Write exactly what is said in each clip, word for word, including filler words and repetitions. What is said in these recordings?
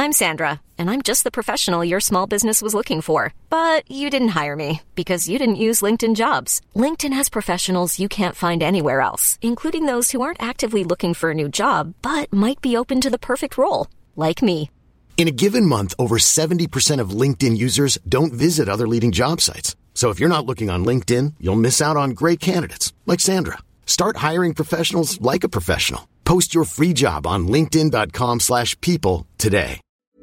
I'm Sandra, and I'm just the professional your small business was looking for. But you didn't hire me because you didn't use LinkedIn Jobs. LinkedIn has professionals you can't find anywhere else, including those who aren't actively looking for a new job, but might be open to the perfect role, like me. In a given month, over seventy percent of LinkedIn users don't visit other leading job sites. So if you're not looking on LinkedIn, you'll miss out on great candidates like Sandra. Start hiring professionals like a professional. Post your free job on linkedin.com slash people today.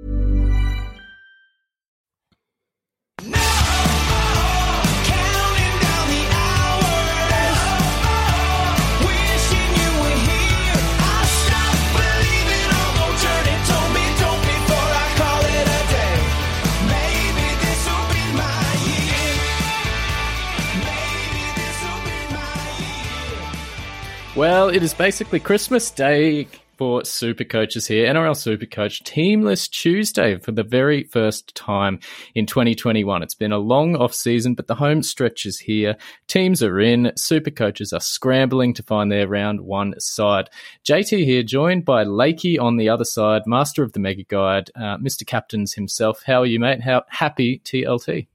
Well, it is basically Christmas Day for Supercoaches here. N R L Supercoach Teamless Tuesday for the very first time in twenty twenty-one. It's been a long off-season, but the home stretch is here. Teams are in. Supercoaches are scrambling to find their round one side. J T here, joined by Lakey on the other side, master of the Mega Guide, uh, Mister Captains himself. How are you, mate? How happy T L T?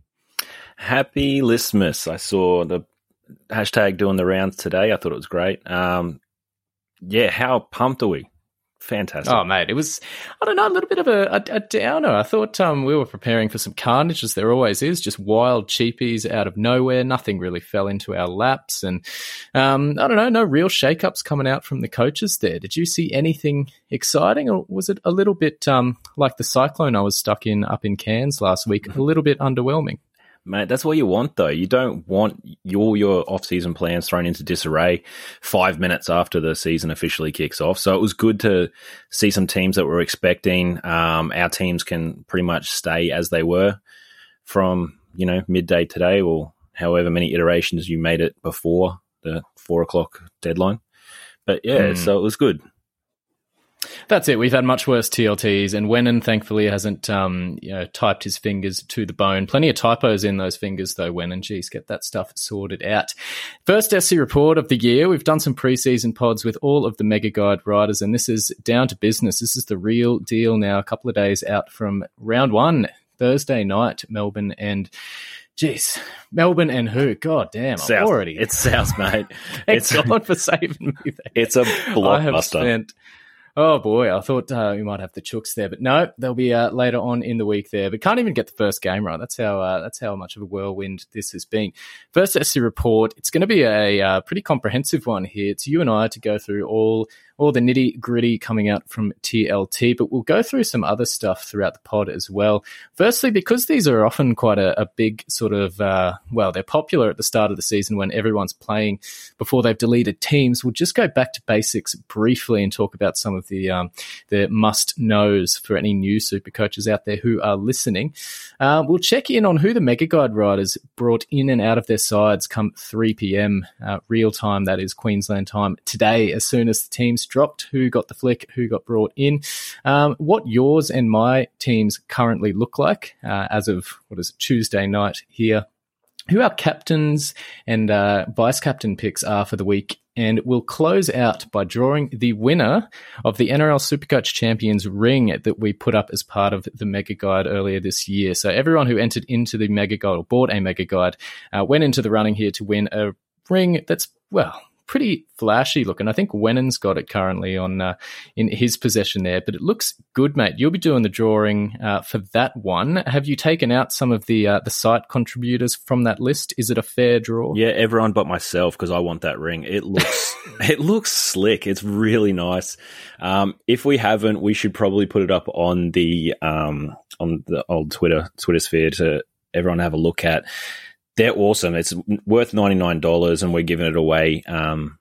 Happy Listmas. I saw the hashtag doing the rounds today. I thought it was great. Um, yeah, how pumped are we? Fantastic. Oh, mate, it was, I don't know, a little bit of a, a, a downer. I thought um, we were preparing for some carnage, as there always is, just wild cheapies out of nowhere. Nothing really fell into our laps. And um, I don't know, no real shake-ups coming out from the coaches there. Did you see anything exciting, or was it a little bit um, like the cyclone I was stuck in up in Cairns last week, a little bit underwhelming? Mate, that's what you want, though. You don't want all your off-season plans thrown into disarray five minutes after the season officially kicks off. So it was good to see some teams that we're expecting. Um, our teams can pretty much stay as they were from, you know, midday today, or however many iterations you made it before the four o'clock deadline. But yeah, mm. so it was good. That's it. We've had much worse T L Ts, and Wenin thankfully hasn't um, you know, typed his fingers to the bone. Plenty of typos in those fingers, though, Wenin. Geez, get that stuff sorted out. First S C report of the year. We've done some preseason pods with all of the Mega Guide riders, and this is down to business. This is the real deal now, a couple of days out from round one, Thursday night, Melbourne and... Jeez, Melbourne and who? God damn, South. I'm already... It's South, mate. Thanks it's God for saving me there. It's a blockbuster. I have spent... Oh, boy, I thought uh, we might have the Chooks there. But no, they'll be uh, later on in the week there. But can't even get the first game right. That's how uh, that's how much of a whirlwind this has been. First S C report, it's going to be a uh, pretty comprehensive one here. It's you and I to go through all all the nitty-gritty coming out from T L T, but we'll go through some other stuff throughout the pod as well. Firstly, because these are often quite a, a big sort of, uh, well, they're popular at the start of the season when everyone's playing before they've deleted teams. We'll just go back to basics briefly and talk about some of the um, the must-knows for any new super coaches out there who are listening. Uh, we'll check in on who the Mega Guide riders brought in and out of their sides come three p.m. Uh, real time, that is Queensland time today, as soon as the teams dropped, who got the flick, who got brought in, um, what yours and my teams currently look like uh, as of, what is it, Tuesday night here, who our captains and uh, vice-captain picks are for the week, and we'll close out by drawing the winner of the N R L Supercoach Champions ring that we put up as part of the Mega Guide earlier this year. So everyone who entered into the Mega Guide or bought a Mega Guide uh, went into the running here to win a ring that's, well, pretty flashy looking. I think Wenin's got it currently on uh, in his possession there, but it looks good, mate. You'll be doing the drawing uh, for that one. Have you taken out some of the uh, the site contributors from that list? Is it a fair draw? Yeah, everyone but myself, because I want that ring. It looks it looks slick. It's really nice. Um, if we haven't, we should probably put it up on the um, on the old Twitter Twitter sphere to everyone have a look at. They're awesome. It's worth ninety-nine dollars, and we're giving it away um,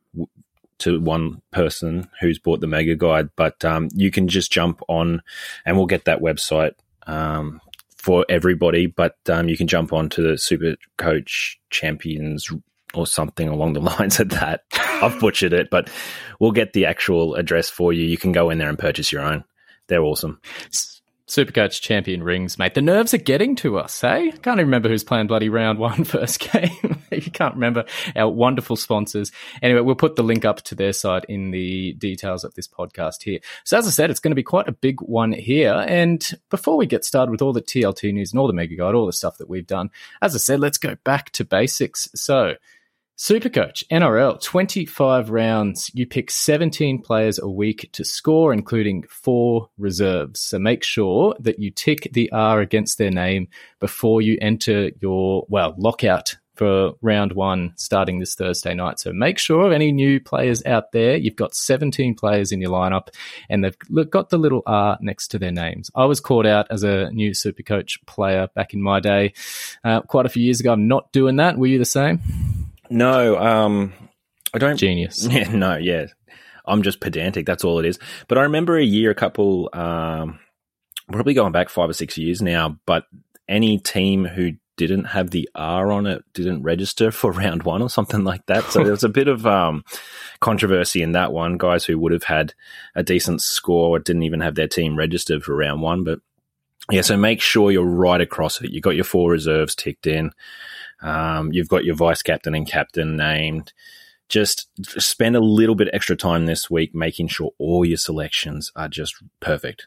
to one person who's bought the Mega Guide. But um, you can just jump on, and we'll get that website um, for everybody. But um, you can jump on to the Super Coach Champions or something along the lines of that. I've butchered it, but we'll get the actual address for you. You can go in there and purchase your own. They're awesome. Supercoach champion rings, mate. The nerves are getting to us, hey? I can't even remember who's playing bloody round one first game. You can't remember our wonderful sponsors. Anyway, we'll put the link up to their site in the details of this podcast here. So as I said, it's going to be quite a big one here. And before we get started with all the T L T news and all the Mega Guide, all the stuff that we've done, as I said, let's go back to basics. So Supercoach, N R L, twenty-five rounds. You pick seventeen players a week to score, including four reserves. So make sure that you tick the R against their name before you enter your, well, lockout for round one starting this Thursday night. So make sure any new players out there, you've got seventeen players in your lineup and they've got the little R next to their names. I was caught out as a new Supercoach player back in my day, uh, quite a few years ago. I'm not doing that. Were you the same? No, um, I don't. Genius. Yeah, no, yeah. I'm just pedantic. That's all it is. But I remember a year, a couple, um, probably going back five or six years now, but any team who didn't have the R on it didn't register for round one or something like that. So there was a bit of um, controversy in that one. Guys who would have had a decent score didn't even have their team registered for round one. But yeah, so make sure you're right across it. You've got your four reserves ticked in. Um, you've got your vice captain and captain named. Just spend a little bit extra time this week making sure all your selections are just perfect.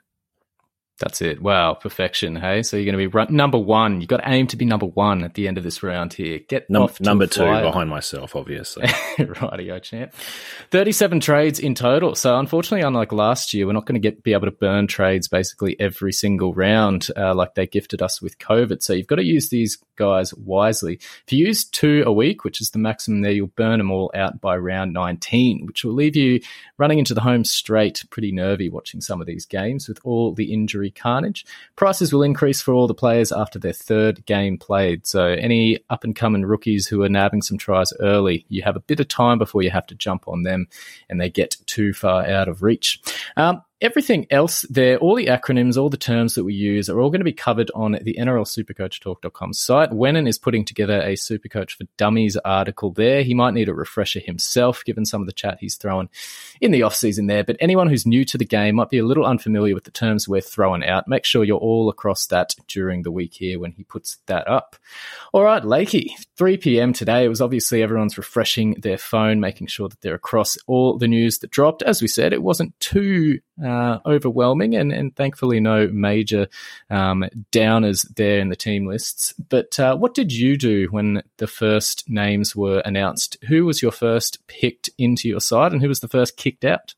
That's it. Wow, perfection, hey? So you're going to be run- number one. You've got to aim to be number one at the end of this round here. Get Num- off to Number two fire. behind myself, obviously. Rightio, champ. thirty-seven trades in total. So unfortunately, unlike last year, we're not going to get be able to burn trades basically every single round uh, like they gifted us with COVID. So you've got to use these guys wisely. If you use two a week, which is the maximum there, you'll burn them all out by round nineteen, which will leave you running into the home straight, pretty nervy watching some of these games with all the injury carnage. Prices will increase for all the players after their third game played. So any up-and-coming rookies who are nabbing some tries early, you have a bit of time before you have to jump on them and they get too far out of reach. Um, Everything else there, all the acronyms, all the terms that we use are all going to be covered on the N R L Supercoach Talk dot com site. Wennon is putting together a Supercoach for Dummies article there. He might need a refresher himself, given some of the chat he's throwing in the off-season there. But anyone who's new to the game might be a little unfamiliar with the terms we're throwing out. Make sure you're all across that during the week here when he puts that up. All right, Lakey, three p.m. today. It was obviously everyone's refreshing their phone, making sure that they're across all the news that dropped. As we said, it wasn't too Uh, overwhelming and, and thankfully no major um, downers there in the team lists. But uh, what did you do when the first names were announced? Who was your first picked into your side and who was the first kicked out?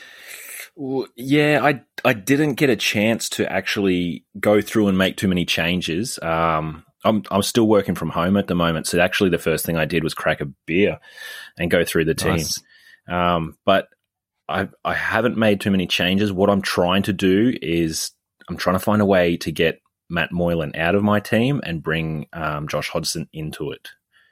Well, yeah, I I didn't get a chance to actually go through and make too many changes. Um, I'm I'm still working from home at the moment, so actually the first thing I did was crack a beer and go through the teams. Nice. Um, but I I haven't made too many changes. What I'm trying to do is I'm trying to find a way to get Matt Moylan out of my team and bring um, Josh Hodgson into it.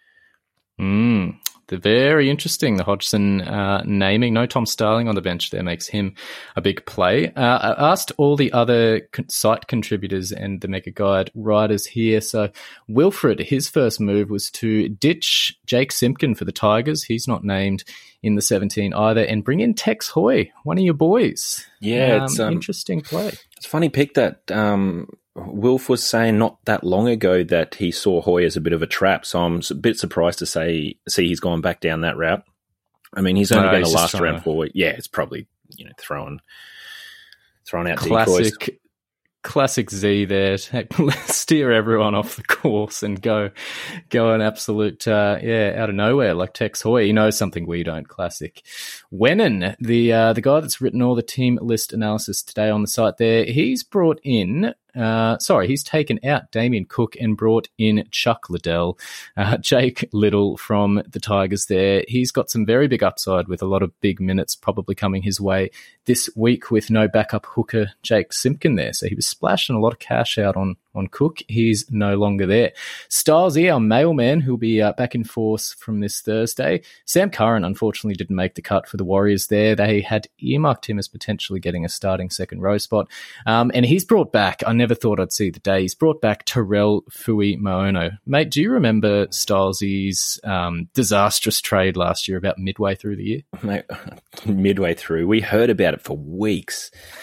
Mm, they're very interesting, the Hodgson uh, naming. No Tom Starling on the bench there makes him a big play. Uh, I asked all the other con- site contributors and the Mega Guide writers here. So Wilfred, his first move was to ditch Jake Simpkin for the Tigers. He's not named in the seventeen either, and bring in Tex Hoy, one of your boys. Yeah, um, it's um, interesting play. It's a funny pick that um, Wilf was saying not that long ago that he saw Hoy as a bit of a trap. So I'm a bit surprised to say see he's gone back down that route. I mean, he's only no, been a last round to... forward. Yeah, it's probably you know throwing throwing out classic. Decoys. Classic Z there. Steer everyone off the course and go go an absolute, uh, yeah, out of nowhere like Tex Hoy. He knows something we don't. Classic. Wennon, the uh, the guy that's written all the team list analysis today on the site there, he's brought in, uh, sorry, he's taken out Damien Cook and brought in Chuck Liddell. Uh, Jake Little from the Tigers there. He's got some very big upside with a lot of big minutes probably coming his way this week with no backup hooker Jake Simpkin there. So he was splashing a lot of cash out on, on Cook. He's no longer there. Stylesy, our mailman, who'll be uh, back in force from this Thursday. Sam Curran, unfortunately, didn't make the cut for the Warriors there. They had earmarked him as potentially getting a starting second row spot. Um, and he's brought back, I never thought I'd see the day, he's brought back Terrell Fui Maono. Mate, do you remember Stylesy's um, disastrous trade last year about midway through the year? Mate, midway through. We heard about it for weeks.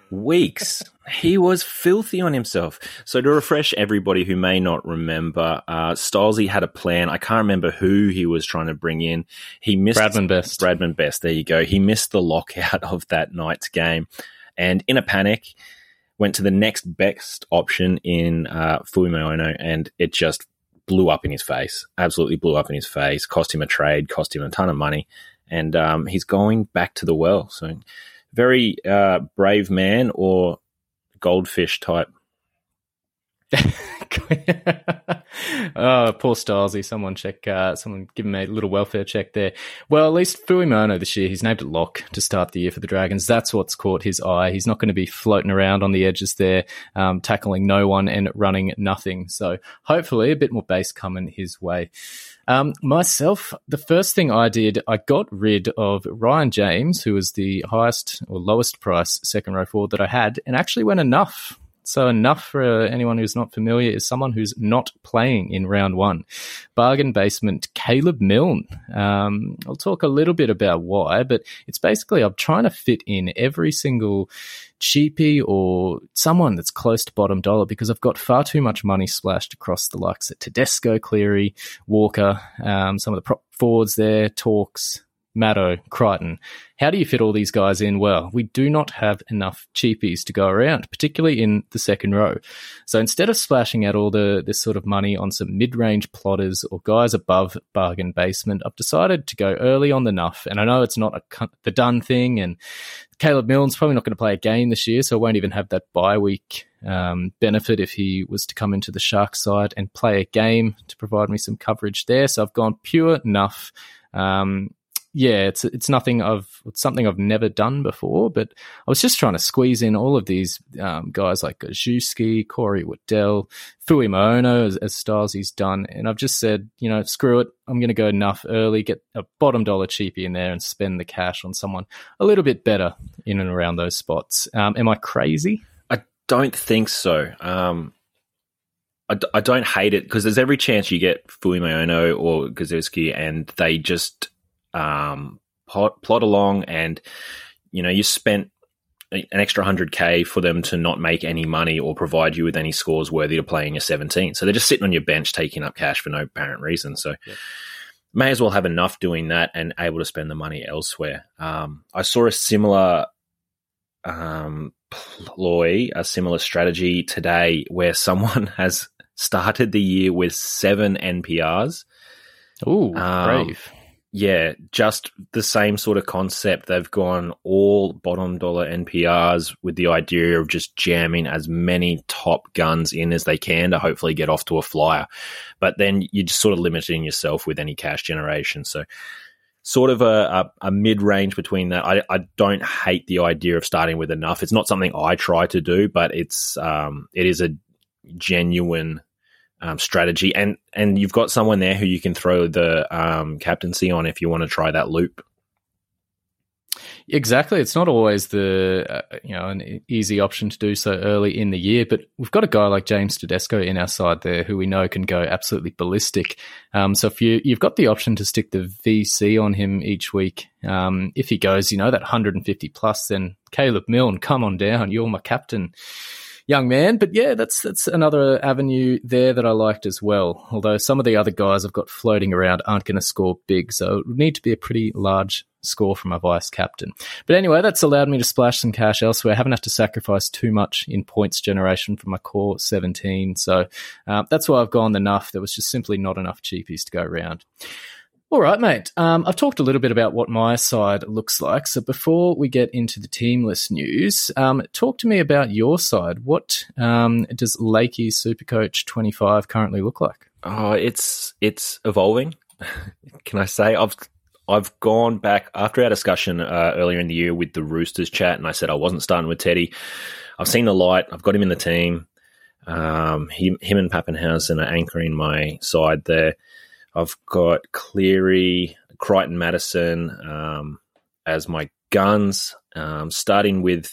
weeks. He was filthy on himself. So to refresh everybody who may not remember, uh, Stolzy had a plan. I can't remember who he was trying to bring in. He missed Bradman Best. Bradman Best. There you go. He missed the lockout of that night's game, and in a panic, went to the next best option in uh, Fuimaono, and it just blew up in his face. Absolutely blew up in his face. Cost him a trade. Cost him a ton of money, and um, he's going back to the well. So. Very uh, brave man or goldfish type. Oh, poor Stylesy. Someone check, uh, someone give him a little welfare check there. Well, at least Fuimaono this year, he's named it lock to start the year for the Dragons. That's what's caught his eye. He's not going to be floating around on the edges there, um, tackling no one and running nothing. So hopefully a bit more base coming his way. Um, myself, the first thing I did, I got rid of Ryan James, who was the highest or lowest price second row forward that I had, and actually went enough. So enough for anyone who's not familiar is someone who's not playing in round one. Bargain basement, Caleb Milne. Um, I'll talk a little bit about why, but it's basically I'm trying to fit in every single cheapie or someone that's close to bottom dollar because I've got far too much money splashed across the likes of Tedesco, Cleary, Walker, um, some of the prop forwards there, Talks, Maddo, Crichton. How do you fit all these guys in? Well, we do not have enough cheapies to go around, particularly in the second row. So instead of splashing out all the this sort of money on some mid-range plotters or guys above bargain basement, I've decided to go early on the nuff. And I know it's not a, the done thing, and Caleb Milne's probably not going to play a game this year, so I won't even have that bye week um, benefit if he was to come into the Sharks side and play a game to provide me some coverage there. So I've gone pure nuff. Um, Yeah, it's it's nothing I've it's something I've never done before, but I was just trying to squeeze in all of these um, guys like Gajewski, Corey Waddell, Fuimaono, as, as Stylesy's done, and I've just said, you know, screw it, I'm going to go enough early, get a bottom dollar cheapie in there, and spend the cash on someone a little bit better in and around those spots. Um, am I crazy? I don't think so. Um, I, d- I don't hate it because there's every chance you get Fuimaono or Gajewski, and they just um plot, plot along, and you know you spent an extra one hundred K for them to not make any money or provide you with any scores worthy of playing a seventeen. So they're just sitting on your bench taking up cash for no apparent reason. So yeah. May as well have enough doing that and able to spend the money elsewhere. Um, I saw a similar um, ploy, a similar strategy today where someone has started the year with seven N P Rs. Ooh, um, brave. Yeah, just the same sort of concept. They've gone all bottom dollar N P Rs with the idea of just jamming as many top guns in as they can to hopefully get off to a flyer. But then you're just sort of limiting yourself with any cash generation. So sort of a, a, a mid-range between that. I, I don't hate the idea of starting with enough. It's not something I try to do, but it's um, it is a genuine Um, strategy, and and you've got someone there who you can throw the um, captaincy on if you want to try that loop. Exactly. It's not always the uh, you know an easy option to do so early in the year, but we've got a guy like James Tedesco in our side there who we know can go absolutely ballistic. Um, so if you you've got the option to stick the V C on him each week, um, if he goes, you know, that one hundred fifty plus, then Caleb Milne, come on down, you're my captain, young man. But yeah, that's that's another avenue there that I liked as well. Although some of the other guys I've got floating around aren't going to score big, so it would need to be a pretty large score from my vice captain. But anyway, that's allowed me to splash some cash elsewhere. I haven't had to sacrifice too much in points generation from my core seventeen, so uh, that's why I've gone enough. There was just simply not enough cheapies to go around. All right, mate. Um, I've talked a little bit about what my side looks like. So before we get into the team list news, um, talk to me about your side. What um, does Lakey's Supercoach twenty-five currently look like? Oh, it's it's evolving. Can I say I've I've gone back after our discussion uh, earlier in the year with the Roosters chat, and I said I wasn't starting with Teddy. I've seen the light. I've got him in the team. Um, he, him and Pappenhausen are anchoring my side there. I've got Cleary, Crichton, Madison um, as my guns, um, starting with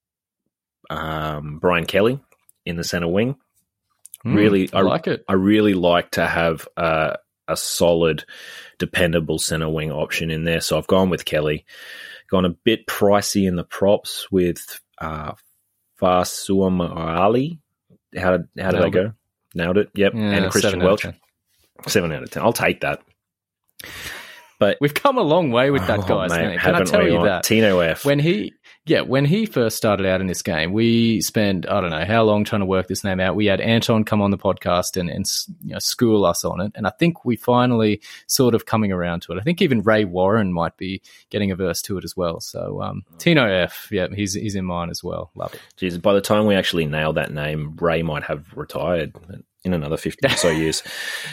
um, Brian Kelly in the centre wing. Mm, really, I like it. I really like to have uh, a solid, dependable centre wing option in there. So I've gone with Kelly. Gone a bit pricey in the props with uh, Fasuamali. How did how did Nailed they go? it. Nailed it. Yep. Yeah, and Christian seven out of Welch. ten. Seven out of ten. I'll take that. But We've come a long way with that oh, guy's mate, name. Can I haven't tell we? you Like, that? Tino F. When he, yeah, when he first started out in this game, we spent, I don't know how long trying to work this name out. We had Anton come on the podcast and, and you know, school us on it. And I think we finally sort of coming around to it. I think even Ray Warren might be getting a verse to it as well. So um, Tino F, yeah, he's, he's in mine as well. Love it. Jeez, by the time we actually nail that name, Ray might have retired in another fifty or so years.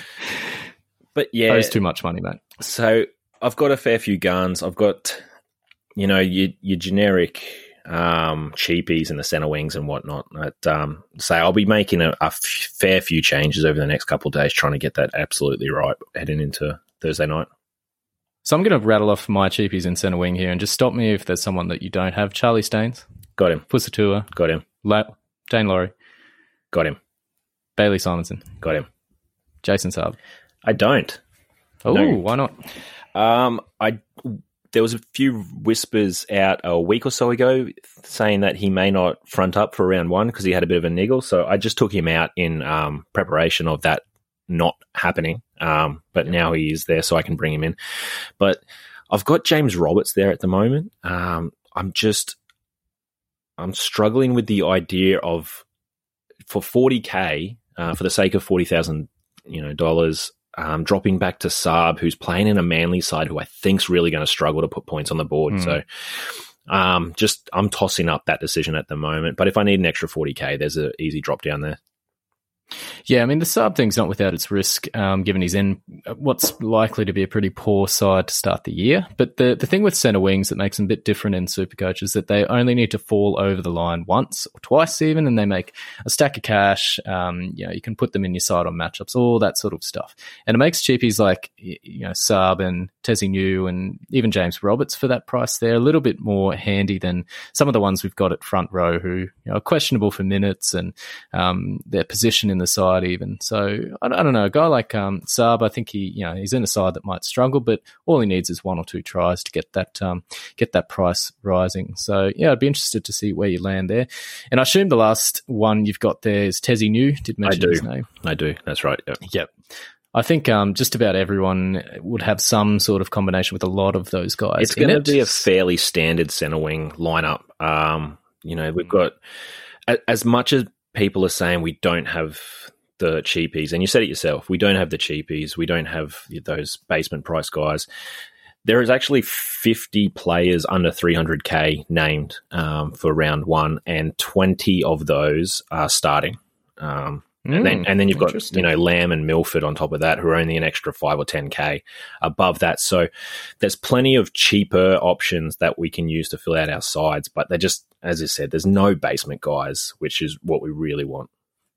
But yeah. Owes too much money, mate. So I've got a fair few guns. I've got, you know, your, your generic um, cheapies in the center wings and whatnot. But, um, so I'll be making a, a f- fair few changes over the next couple of days, trying to get that absolutely right heading into Thursday night. So I'm going to rattle off my cheapies in center wing here and just stop me if there's someone that you don't have. Charlie Staines. Got him. Pusatua. Got him. La- Dane Laurie. Got him. Bailey Simonson. Got him. Jason Saab. I don't. Oh, No. why not? Um, I there was a few whispers out a week or so ago saying that he may not front up for round one because he had a bit of a niggle. So I just took him out in um, preparation of that not happening. Um, but now he is there, so I can bring him in. But I've got James Roberts there at the moment. Um, I'm just I'm struggling with the idea of for forty K uh, for the sake of forty thousand, you know, dollars. Um, dropping back to Saab, who's playing in a Manly side who I think's really going to struggle to put points on the board. Mm. So um, just I'm tossing up that decision at the moment. But if I need an extra forty K, there's an easy drop down there. Yeah, I mean, the Saab thing's not without its risk, um, given he's in what's likely to be a pretty poor side to start the year. But the, the thing with centre wings that makes them a bit different in Supercoach is that they only need to fall over the line once or twice even, and they make a stack of cash. Um, you know, you can put them in your side on matchups, all that sort of stuff. And it makes cheapies like, you know, Saab and Tezzy New and even James Roberts for that price there a little bit more handy than some of the ones we've got at front row who, you know, are questionable for minutes and um, their position in the side even. So I, I don't know, a guy like um, Saab, I think he, you know, he's in a side that might struggle, but all he needs is one or two tries to get that um, get that price rising. So yeah, I'd be interested to see where you land there. And I assume the last one you've got there is Tezzy New. Did mention I do. his name. I do. That's right. Yep. Yep. I think um, just about everyone would have some sort of combination with a lot of those guys. It's going to be a fairly standard centre wing lineup. Um, you know, we've got as much as people are saying we don't have the cheapies, and you said it yourself, we don't have the cheapies, we don't have those basement price guys. There is actually fifty players under three hundred K named um, for round one, and twenty of those are starting. Um, mm, and then, and then you've got, you know, Lamb and Milford on top of that, who are only an extra five or ten K above that. So there's plenty of cheaper options that we can use to fill out our sides, but they're just, as I said, there's no basement guys, which is what we really want.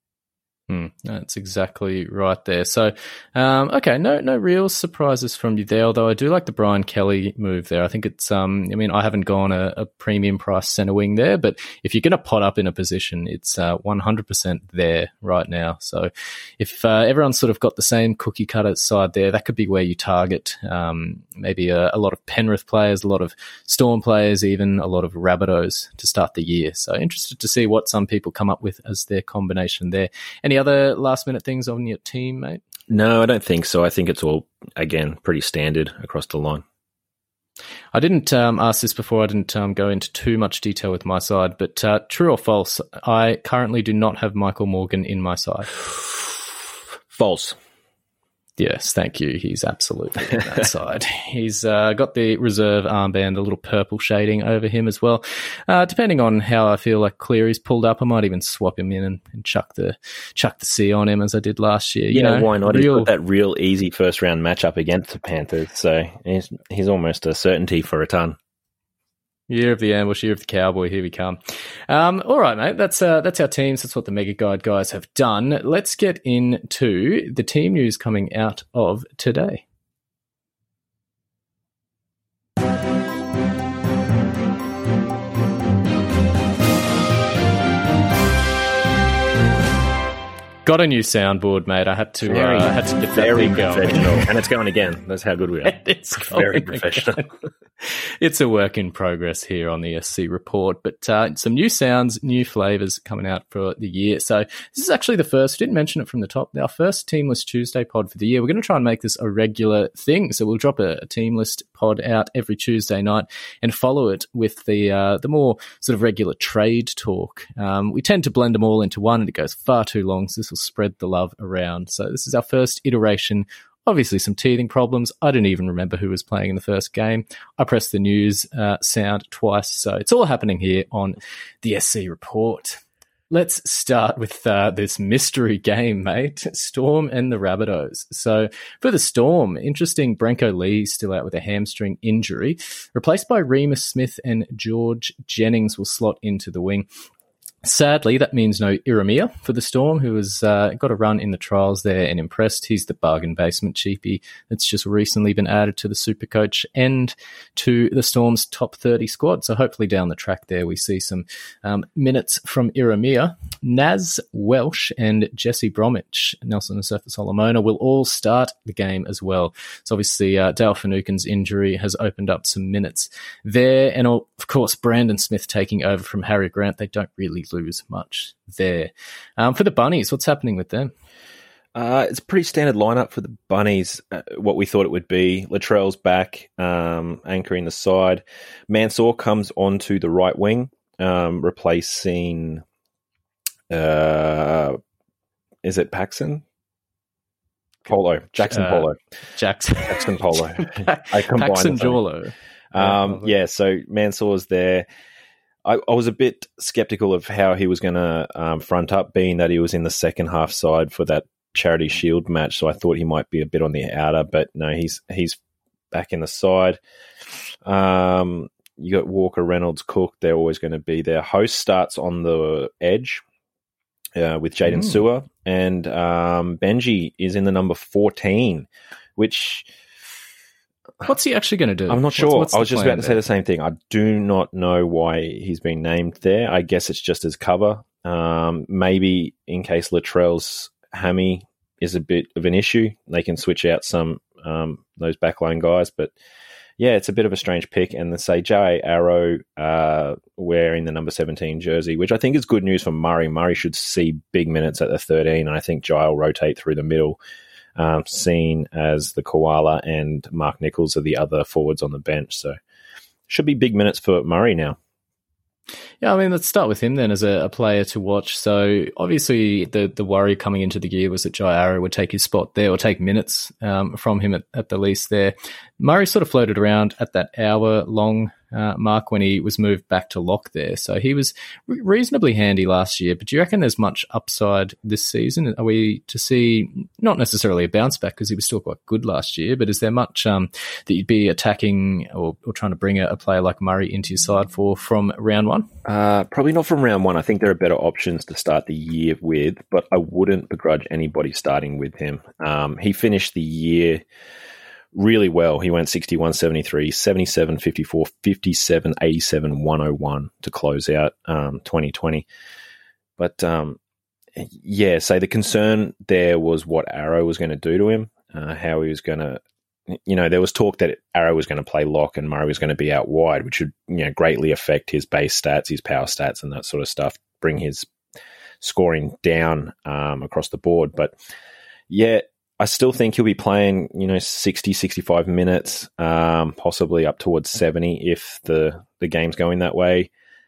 Mm, that's exactly right there. So, um, okay, no, no real surprises from you there. Although I do like the Brian Kelly move there. I think it's, um, I mean, I haven't gone a, a premium price centre wing there, but if you're going to pot up in a position, it's uh, one hundred percent there right now. So, if uh, everyone's sort of got the same cookie cutter side there, that could be where you target. Um, maybe a, a lot of Penrith players, a lot of Storm players, even a lot of Rabbitohs to start the year. So, interested to see what some people come up with as their combination there. Any other last minute things on your team, mate? No, I don't think so. I think it's all, again, pretty standard across the line. I didn't um, ask this before. I didn't um, go into too much detail with my side, but uh, true or false, I currently do not have Michael Morgan in my side. False. Yes, thank you. He's absolutely on that side. He's uh, got the reserve armband, a little purple shading over him as well. Uh, depending on how I feel like Cleary's pulled up, I might even swap him in and, and chuck the chuck the C on him as I did last year. You yeah, know, why not? Real... He's got that real easy first round matchup against the Panthers, so he's he's almost a certainty for a ton. Year of the ambush, year of the cowboy, here we come. Um, all right, mate, that's uh, that's our teams. That's what the Mega Guide guys have done. Let's get into the team news coming out of today. Got a new soundboard, mate. I had to, very, uh, I had to get very that thing professional, going. and it's going again. That's how good we are. It's very professional. It's a work in progress here on the S C Report, but uh, some new sounds, new flavors coming out for the year. So this is actually the first. I didn't mention it from the top. Our first Team List Tuesday pod for the year. We're going to try and make this a regular thing. So we'll drop a, a Team List pod out every Tuesday night and follow it with the uh, the more sort of regular trade talk. Um, we tend to blend them all into one, and it goes far too long. So this will spread the love around. So this is our first iteration. Obviously some teething problems. I didn't even remember who was playing in the first game. I pressed the news uh, sound twice. So it's all happening here on the S C Report. Let's start with uh, this mystery game, mate. Storm and the Rabbitohs. So for the Storm, interesting, Branko Lee still out with a hamstring injury. Replaced by Remus Smith, and George Jennings will slot into the wing. Sadly, that means no Iramia for the Storm, who has uh, got a run in the trials there and impressed. He's the bargain basement cheapie that's just recently been added to the Supercoach and to the Storm's top thirty squad. So hopefully down the track there we see some um, minutes from Iramia. Naz Welsh and Jesse Bromwich, Nelson Asofa-Solomona will all start the game as well. So obviously uh, Dale Finucane's injury has opened up some minutes there. And of course, Brandon Smith taking over from Harry Grant. They don't really lose much there. Um, for the Bunnies, what's happening with them? Uh, it's a pretty standard lineup for the Bunnies, uh, what we thought it would be. Latrell's back, um, anchoring the side. Mansour comes onto the right wing, um, replacing, uh, is it Paxson? Polo. Jackson uh, Polo. Jackson. Jackson Polo. I Paxson Jolo. Um, yeah, so Mansour's there. I, I was a bit skeptical of how he was going to um, front up, being that he was in the second half side for that Charity Shield match. So I thought he might be a bit on the outer, but no, he's he's back in the side. Um, you got Walker, Reynolds, Cook. They're always going to be there. Host starts on the edge uh, with Jaden mm. Sewer, and um, Benji is in the number fourteen, which... What's he actually going to do? I'm not sure. What's, what's I was just about to there? say the same thing. I do not know why he's been named there. I guess it's just as cover. Um, maybe in case Latrell's hammy is a bit of an issue, they can switch out some um, those backline guys. But yeah, it's a bit of a strange pick. And they say J A Arrow uh, wearing the number seventeen jersey, which I think is good news for Murray. Murray should see big minutes at the thirteen, and I think Jai will rotate through the middle. Um, seen as the Koala and Mark Nichols are the other forwards on the bench. So should be big minutes for Murray now. Yeah, I mean, let's start with him then as a, a player to watch. So obviously the the worry coming into the year was that Jai Arrow would take his spot there or take minutes um, from him at, at the least there. Murray sort of floated around at that hour-long uh, mark when he was moved back to lock there. So he was re- reasonably handy last year, but do you reckon there's much upside this season? Are we to see, not necessarily a bounce back because he was still quite good last year, but is there much um, that you'd be attacking or, or trying to bring a, a player like Murray into your side for from round one? Uh, probably not from round one. I think there are better options to start the year with, but I wouldn't begrudge anybody starting with him. Um, he finished the year really well. He went sixty-one seventy-three, seventy-seven fifty-four, fifty-seven eighty-seven, one oh one to close out um, twenty twenty. But um, yeah, so the concern there was what Arrow was going to do to him, uh, how he was going to, you know, there was talk that Arrow was going to play lock and Murray was going to be out wide, which would, you know, greatly affect his base stats, his power stats and that sort of stuff, bring his scoring down um, across the board. But yeah, I still think he'll be playing, you know, sixty, sixty-five minutes, um, possibly up towards seventy if the, the game's going that way.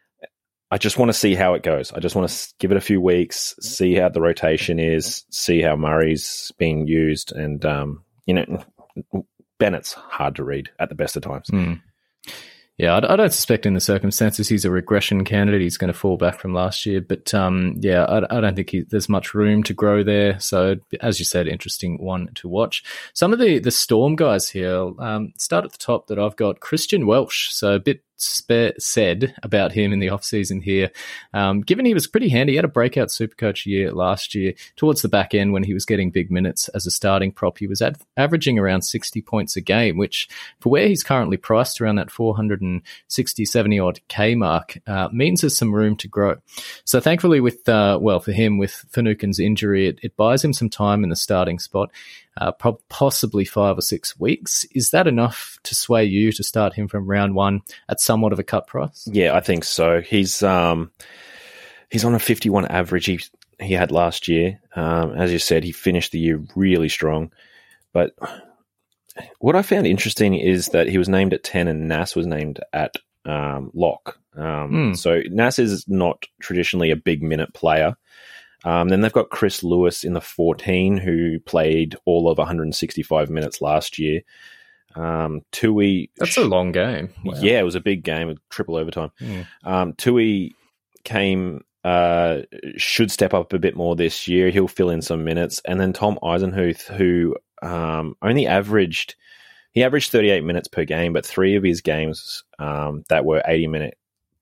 I just want to see how it goes. I just want to give it a few weeks, see how the rotation is, see how Murray's being used. And, um, you know, Bennett's hard to read at the best of times. Mm. Yeah, I, I don't suspect in the circumstances he's a regression candidate. He's going to fall back from last year. But, um, yeah, I, I don't think he, there's much room to grow there. So, as you said, interesting one to watch. Some of the, the Storm guys here, um, start at the top that I've got. Christian Welsh, so a bit spe- said about him in the offseason here, um, given he was pretty handy. He had a breakout Supercoach year last year. Towards the back end when he was getting big minutes as a starting prop, he was ad- averaging around sixty points a game, which for where he's currently priced around that four hundred sixty, seventy odd K mark, uh, means there's some room to grow. So thankfully with, uh, well, for him, with Finucane's injury, it, it buys him some time in the starting spot, uh, pro- possibly five or six weeks. Is that enough to sway you to start him from round one at somewhat of a cut price? Yeah, I think so. He's um, he's on a fifty-one average he, he had last year. Um, as you said, he finished the year really strong. But what I found interesting is that he was named at ten and Nas was named at um, lock. Um, mm. So Nas is not traditionally a big minute player. Um, then they've got Chris Lewis in the fourteen, who played all of one hundred sixty-five minutes last year. Um, Tui, that's a long game. Wow. Yeah, it was a big game with triple overtime. Mm. Um, Tui came, uh, should step up a bit more this year. He'll fill in some minutes. And then Tom Eisenhuth, who um, only averaged, he averaged thirty-eight minutes per game, but three of his games um, that were eighty minutes,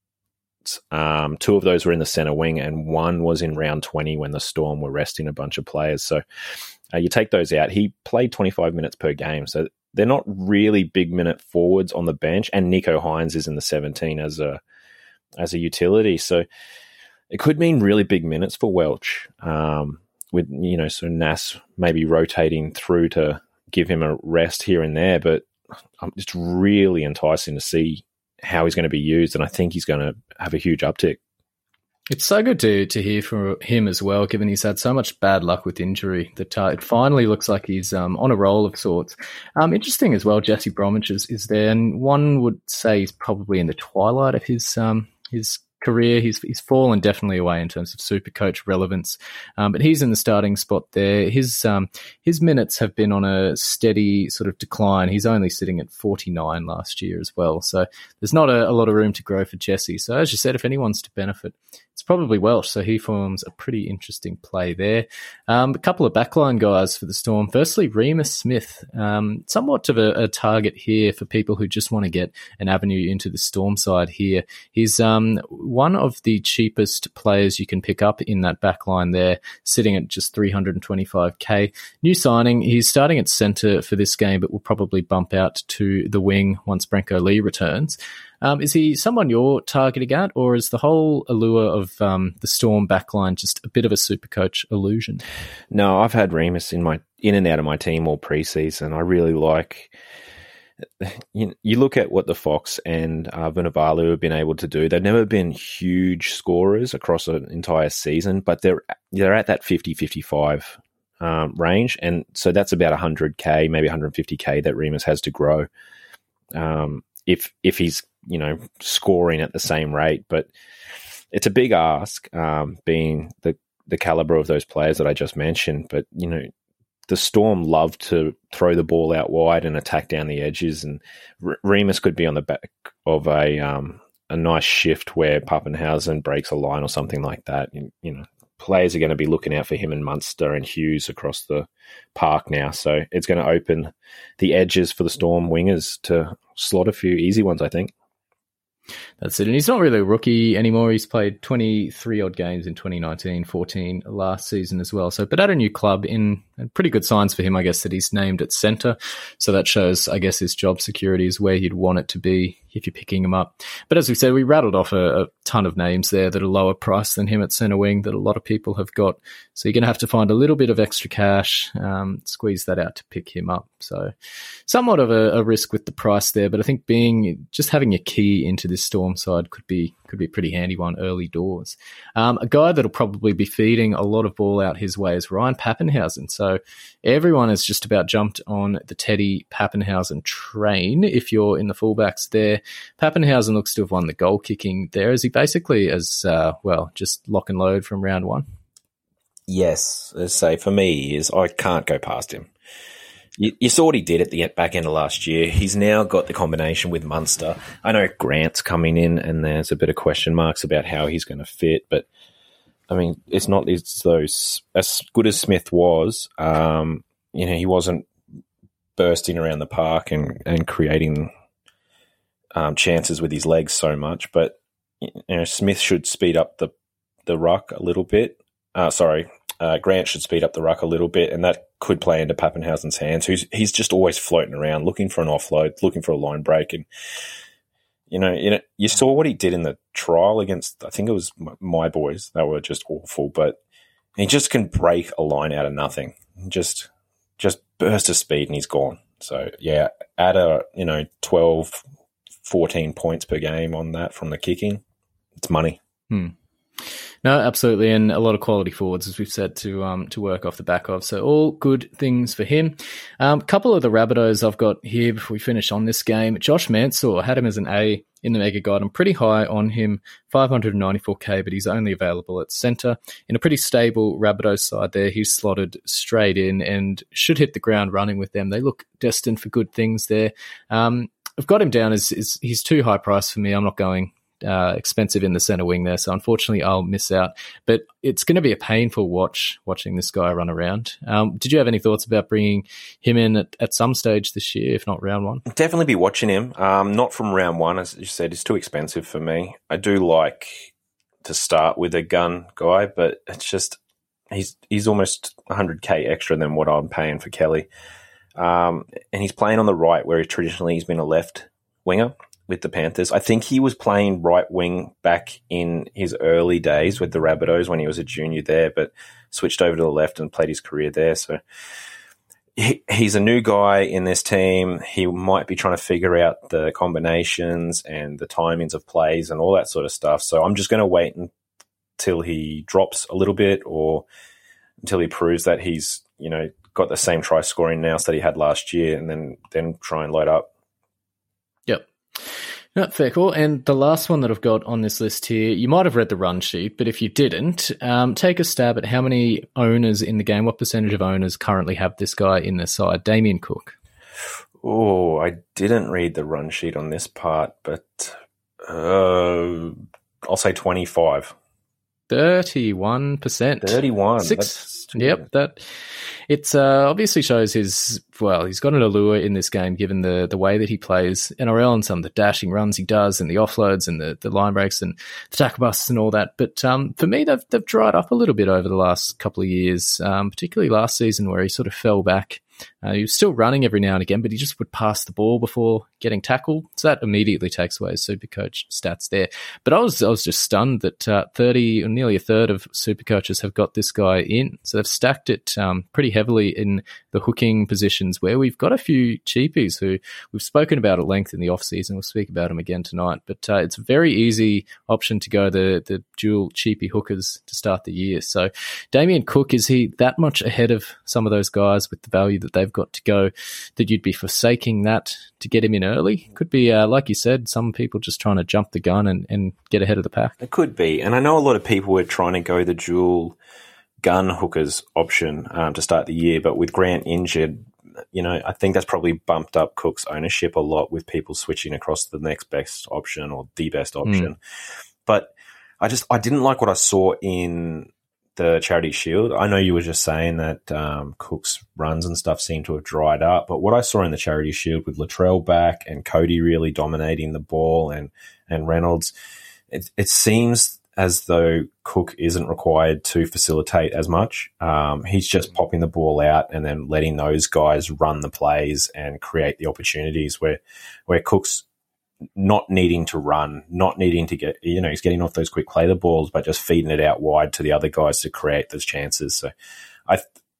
um, two of those were in the center wing, and one was in round twenty when the Storm were resting a bunch of players. So uh, you take those out. He played twenty-five minutes per game. So they're not really big minute forwards on the bench, and Nico Hines is in the seventeen as a as a utility. So it could mean really big minutes for Welch. Um, with you know, so Nas maybe rotating through to give him a rest here and there, but um, it's really enticing to see how he's going to be used, and I think he's going to have a huge uptick. It's so good to to hear from him as well, given he's had so much bad luck with injury, that uh, it finally looks like he's um, on a roll of sorts. Um, interesting as well, Jesse Bromwich is, is there, and one would say he's probably in the twilight of his um, his career. He's he's fallen definitely away in terms of Supercoach relevance, um, but he's in the starting spot there. His um, his minutes have been on a steady sort of decline. He's only sitting at forty-nine last year as well, so there's not a, a lot of room to grow for Jesse. So as you said, if anyone's to benefit, it's probably Welsh, so he forms a pretty interesting play there. Um, a couple of backline guys for the Storm. Firstly, Remus Smith, um, somewhat of a, a target here for people who just want to get an avenue into the Storm side here. He's um, one of the cheapest players you can pick up in that backline there, sitting at just three hundred twenty-five K. New signing, he's starting at centre for this game, but will probably bump out to the wing once Brenko Lee returns. Um, is he someone you're targeting at, or is the whole allure of um, the Storm backline just a bit of a Supercoach illusion? No, I've had Remus in my in and out of my team all preseason. I really like. You, you look at what the Fox and uh, Vunivalu have been able to do. They've never been huge scorers across an entire season, but they're they're at that fifty fifty-five um, range, and so that's about one hundred K, maybe one hundred fifty K that Remus has to grow. Um, if if he's you know scoring at the same rate, but it's a big ask, um, being the the caliber of those players that I just mentioned. But you know, the Storm love to throw the ball out wide and attack down the edges, and R- Remus could be on the back of a um, a nice shift where Pappenhausen breaks a line or something like that. You, you know, players are going to be looking out for him and Munster and Hughes across the park now, so it's going to open the edges for the Storm wingers to slot a few easy ones, I think. That's it. And he's not really a rookie anymore. He's played twenty-three odd games in twenty nineteen, fourteen last season as well. So, but at a new club, in pretty good signs for him, I guess, that he's named at centre. So that shows, I guess, his job security is where you'd want it to be if you're picking him up. But as we said, we rattled off a, a ton of names there that are lower priced than him at centre wing that a lot of people have got. So you're going to have to find a little bit of extra cash, um, squeeze that out to pick him up. So somewhat of a, a risk with the price there, but I think being just having your key into this Storm side could be could be a pretty handy one early doors. Um, a guy that'll probably be feeding a lot of ball out his way is Ryan Pappenhausen. So everyone has just about jumped on the Teddy Pappenhausen train. If you're in the fullbacks there, Pappenhausen looks to have won the goal kicking there. Is he basically as uh, well just lock and load from round one? Yes, let's say for me he is. I can't go past him. You, you saw what he did at the back end of last year. He's now got the combination with Munster. I know Grant's coming in and there's a bit of question marks about how he's going to fit, but I mean, it's not as though, as good as Smith was, um, you know, he wasn't bursting around the park and, and creating um, chances with his legs so much. But you know, Smith should speed up the the ruck a little bit. Uh, sorry, uh, Grant should speed up the ruck a little bit, and that could play into Pappenhausen's hands. Who's he's just always floating around, looking for an offload, looking for a line break, and you know, you know, you saw what he did in the trial against. I think it was my boys. They were just awful, but he just can break a line out of nothing. Just, just burst of speed, and he's gone. So yeah, add a you know twelve, fourteen points per game on that from the kicking. It's money. Hmm. No, absolutely, and a lot of quality forwards, as we've said, to um to work off the back of. So all good things for him. A um, couple of the Rabbitohs I've got here before we finish on this game. Josh Mansour, had him as an A in the Mega Guide. I'm pretty high on him, five hundred ninety-four K, but he's only available at centre. In a pretty stable Rabbitohs side there, he's slotted straight in and should hit the ground running with them. They look destined for good things there. Um, I've got him down as, as he's too high price for me. I'm not going Uh, expensive in the centre wing there, so unfortunately I'll miss out. But it's going to be a painful watch watching this guy run around. Um, did you have any thoughts about bringing him in at, at some stage this year, if not round one? Definitely be watching him. Um, not from round one, as you said. It's too expensive for me. I do like to start with a gun guy, but it's just he's he's almost one hundred K extra than what I'm paying for Kelly. Um, and he's playing on the right, where he traditionally he's been a left winger with the Panthers. I think he was playing right wing back in his early days with the Rabbitohs when he was a junior there, but switched over to the left and played his career there. So he, he's a new guy in this team. He might be trying to figure out the combinations and the timings of plays and all that sort of stuff. So I'm just going to wait until he drops a little bit, or until he proves that he's, you know, got the same try scoring now that he had last year, and then, then try and load up. Yep. No, fair call. And the last one that I've got on this list here, you might have read the run sheet, but if you didn't, um, take a stab at how many owners in the game, what percentage of owners currently have this guy in their side, Damien Cook. Oh, I didn't read the run sheet on this part, but uh, I'll say twenty-five. thirty-one percent. thirty-one. Six. Yep, that it's uh, obviously shows his, well, he's got an allure in this game given the the way that he plays N R L and some of the dashing runs he does and the offloads and the, the line breaks and the tackle busts and all that. But um, for me, they've, they've dried up a little bit over the last couple of years, um, particularly last season where he sort of fell back. Uh, he was still running every now and again, but he just would pass the ball before getting tackled. So that immediately takes away his Supercoach stats there. But I was I was just stunned that uh, thirty or nearly a third of Supercoaches have got this guy in. So they've stacked it um, pretty heavily in the hooking positions, where we've got a few cheapies who we've spoken about at length in the off-season. We'll speak about them again tonight. But uh, it's a very easy option to go the, the dual cheapie hookers to start the year. So Damien Cook, is he that much ahead of some of those guys with the value that they've got to go that you'd be forsaking that to get him in early? Could be, uh, like you said, some people just trying to jump the gun and, and get ahead of the pack. It could be. And I know a lot of people were trying to go the dual gun hookers option um, to start the year, but with Grant injured, you know, I think that's probably bumped up Cook's ownership a lot, with people switching across to the next best option or the best option. Mm. But I just, I didn't like what I saw in the Charity Shield. I know you were just saying that um, Cook's runs and stuff seem to have dried up, but what I saw in the Charity Shield with Latrell back and Cody really dominating the ball and, and Reynolds, it, it seems as though Cook isn't required to facilitate as much. Um, he's just popping the ball out and then letting those guys run the plays and create the opportunities, where, where Cook's not needing to run, not needing to get, you know, he's getting off those quick play the balls, but just feeding it out wide to the other guys to create those chances. So I,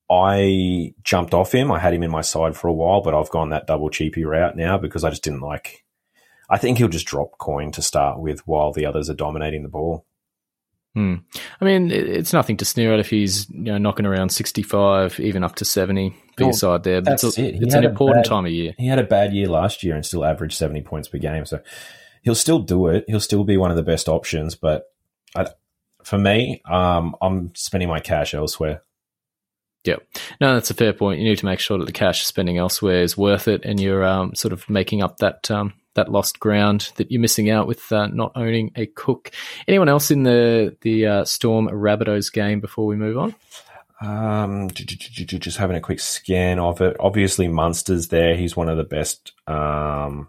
I jumped off him. I had him in my side for a while, but I've gone that double cheapie route now because I just didn't like, I think he'll just drop coin to start with while the others are dominating the ball. Hmm. I mean, it's nothing to sneer at if he's, you know, knocking around sixty-five, even up to seventy for your side there. But it's, it. it's an important bad, time of year. He had a bad year last year and still averaged seventy points per game. So he'll still do it. He'll still be one of the best options. But I, for me, um, I'm spending my cash elsewhere. Yep. No, that's a fair point. You need to make sure that the cash you're spending elsewhere is worth it, and you're um, sort of making up that um, that lost ground that you're missing out with uh, not owning a Cook. Anyone else in the the uh, Storm Rabbitohs game before we move on? Um, just having a quick scan of it. Obviously, Munster's there. He's one of the best. Um,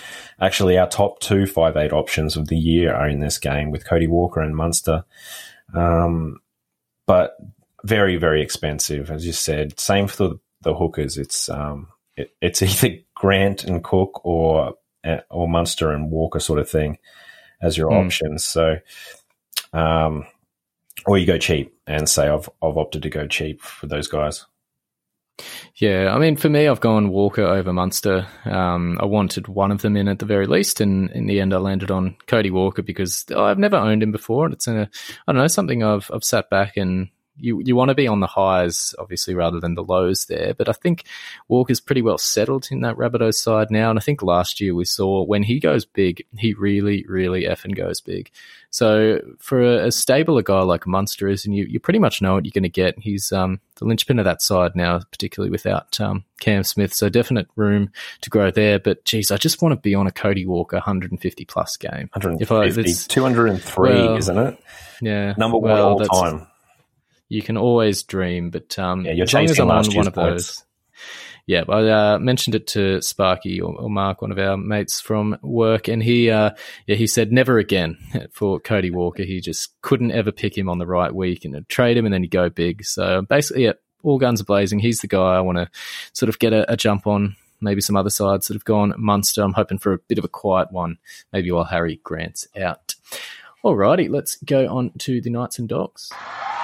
Actually, our top two five eight options of the year are in this game with Cody Walker and Munster. Um, but very, very expensive, as you said. Same for the, the hookers. It's um, it, it's either Grant and Cook or or Munster and Walker sort of thing as your mm. options. So, um, or you go cheap and say I've I've opted to go cheap for those guys. Yeah, I mean, for me, I've gone Walker over Munster. Um, I wanted one of them in at the very least, and in the end, I landed on Cody Walker because I've never owned him before, and it's a, I don't know, something I've I've sat back and you you want to be on the highs, obviously, rather than the lows there. But I think Walker's pretty well settled in that Rabbitohs side now, and I think last year we saw when he goes big, he really, really effing goes big. So for a, a stable a guy like Munster is, and you, you pretty much know what you're going to get. He's um, the linchpin of that side now, particularly without um, Cam Smith. So definite room to grow there. But geez, I just want to be on a Cody Walker one hundred fifty plus game. one hundred fifty, if I, two hundred three, well, isn't it? Yeah, number one well, all time. You can always dream, but um, yeah, you're as long as chasing I'm on last one year's of points. those. Yeah, I uh, mentioned it to Sparky or, or Mark, one of our mates from work, and he, uh, yeah, he said never again for Cody Walker. He just couldn't ever pick him on the right week and trade him, and then he'd go big. So basically, yeah, all guns are blazing. He's the guy I want to sort of get a, a jump on. Maybe some other sides that have gone Munster. I'm hoping for a bit of a quiet one, maybe while Harry Grant's out. Alrighty, let's go on to the Knights and Dogs.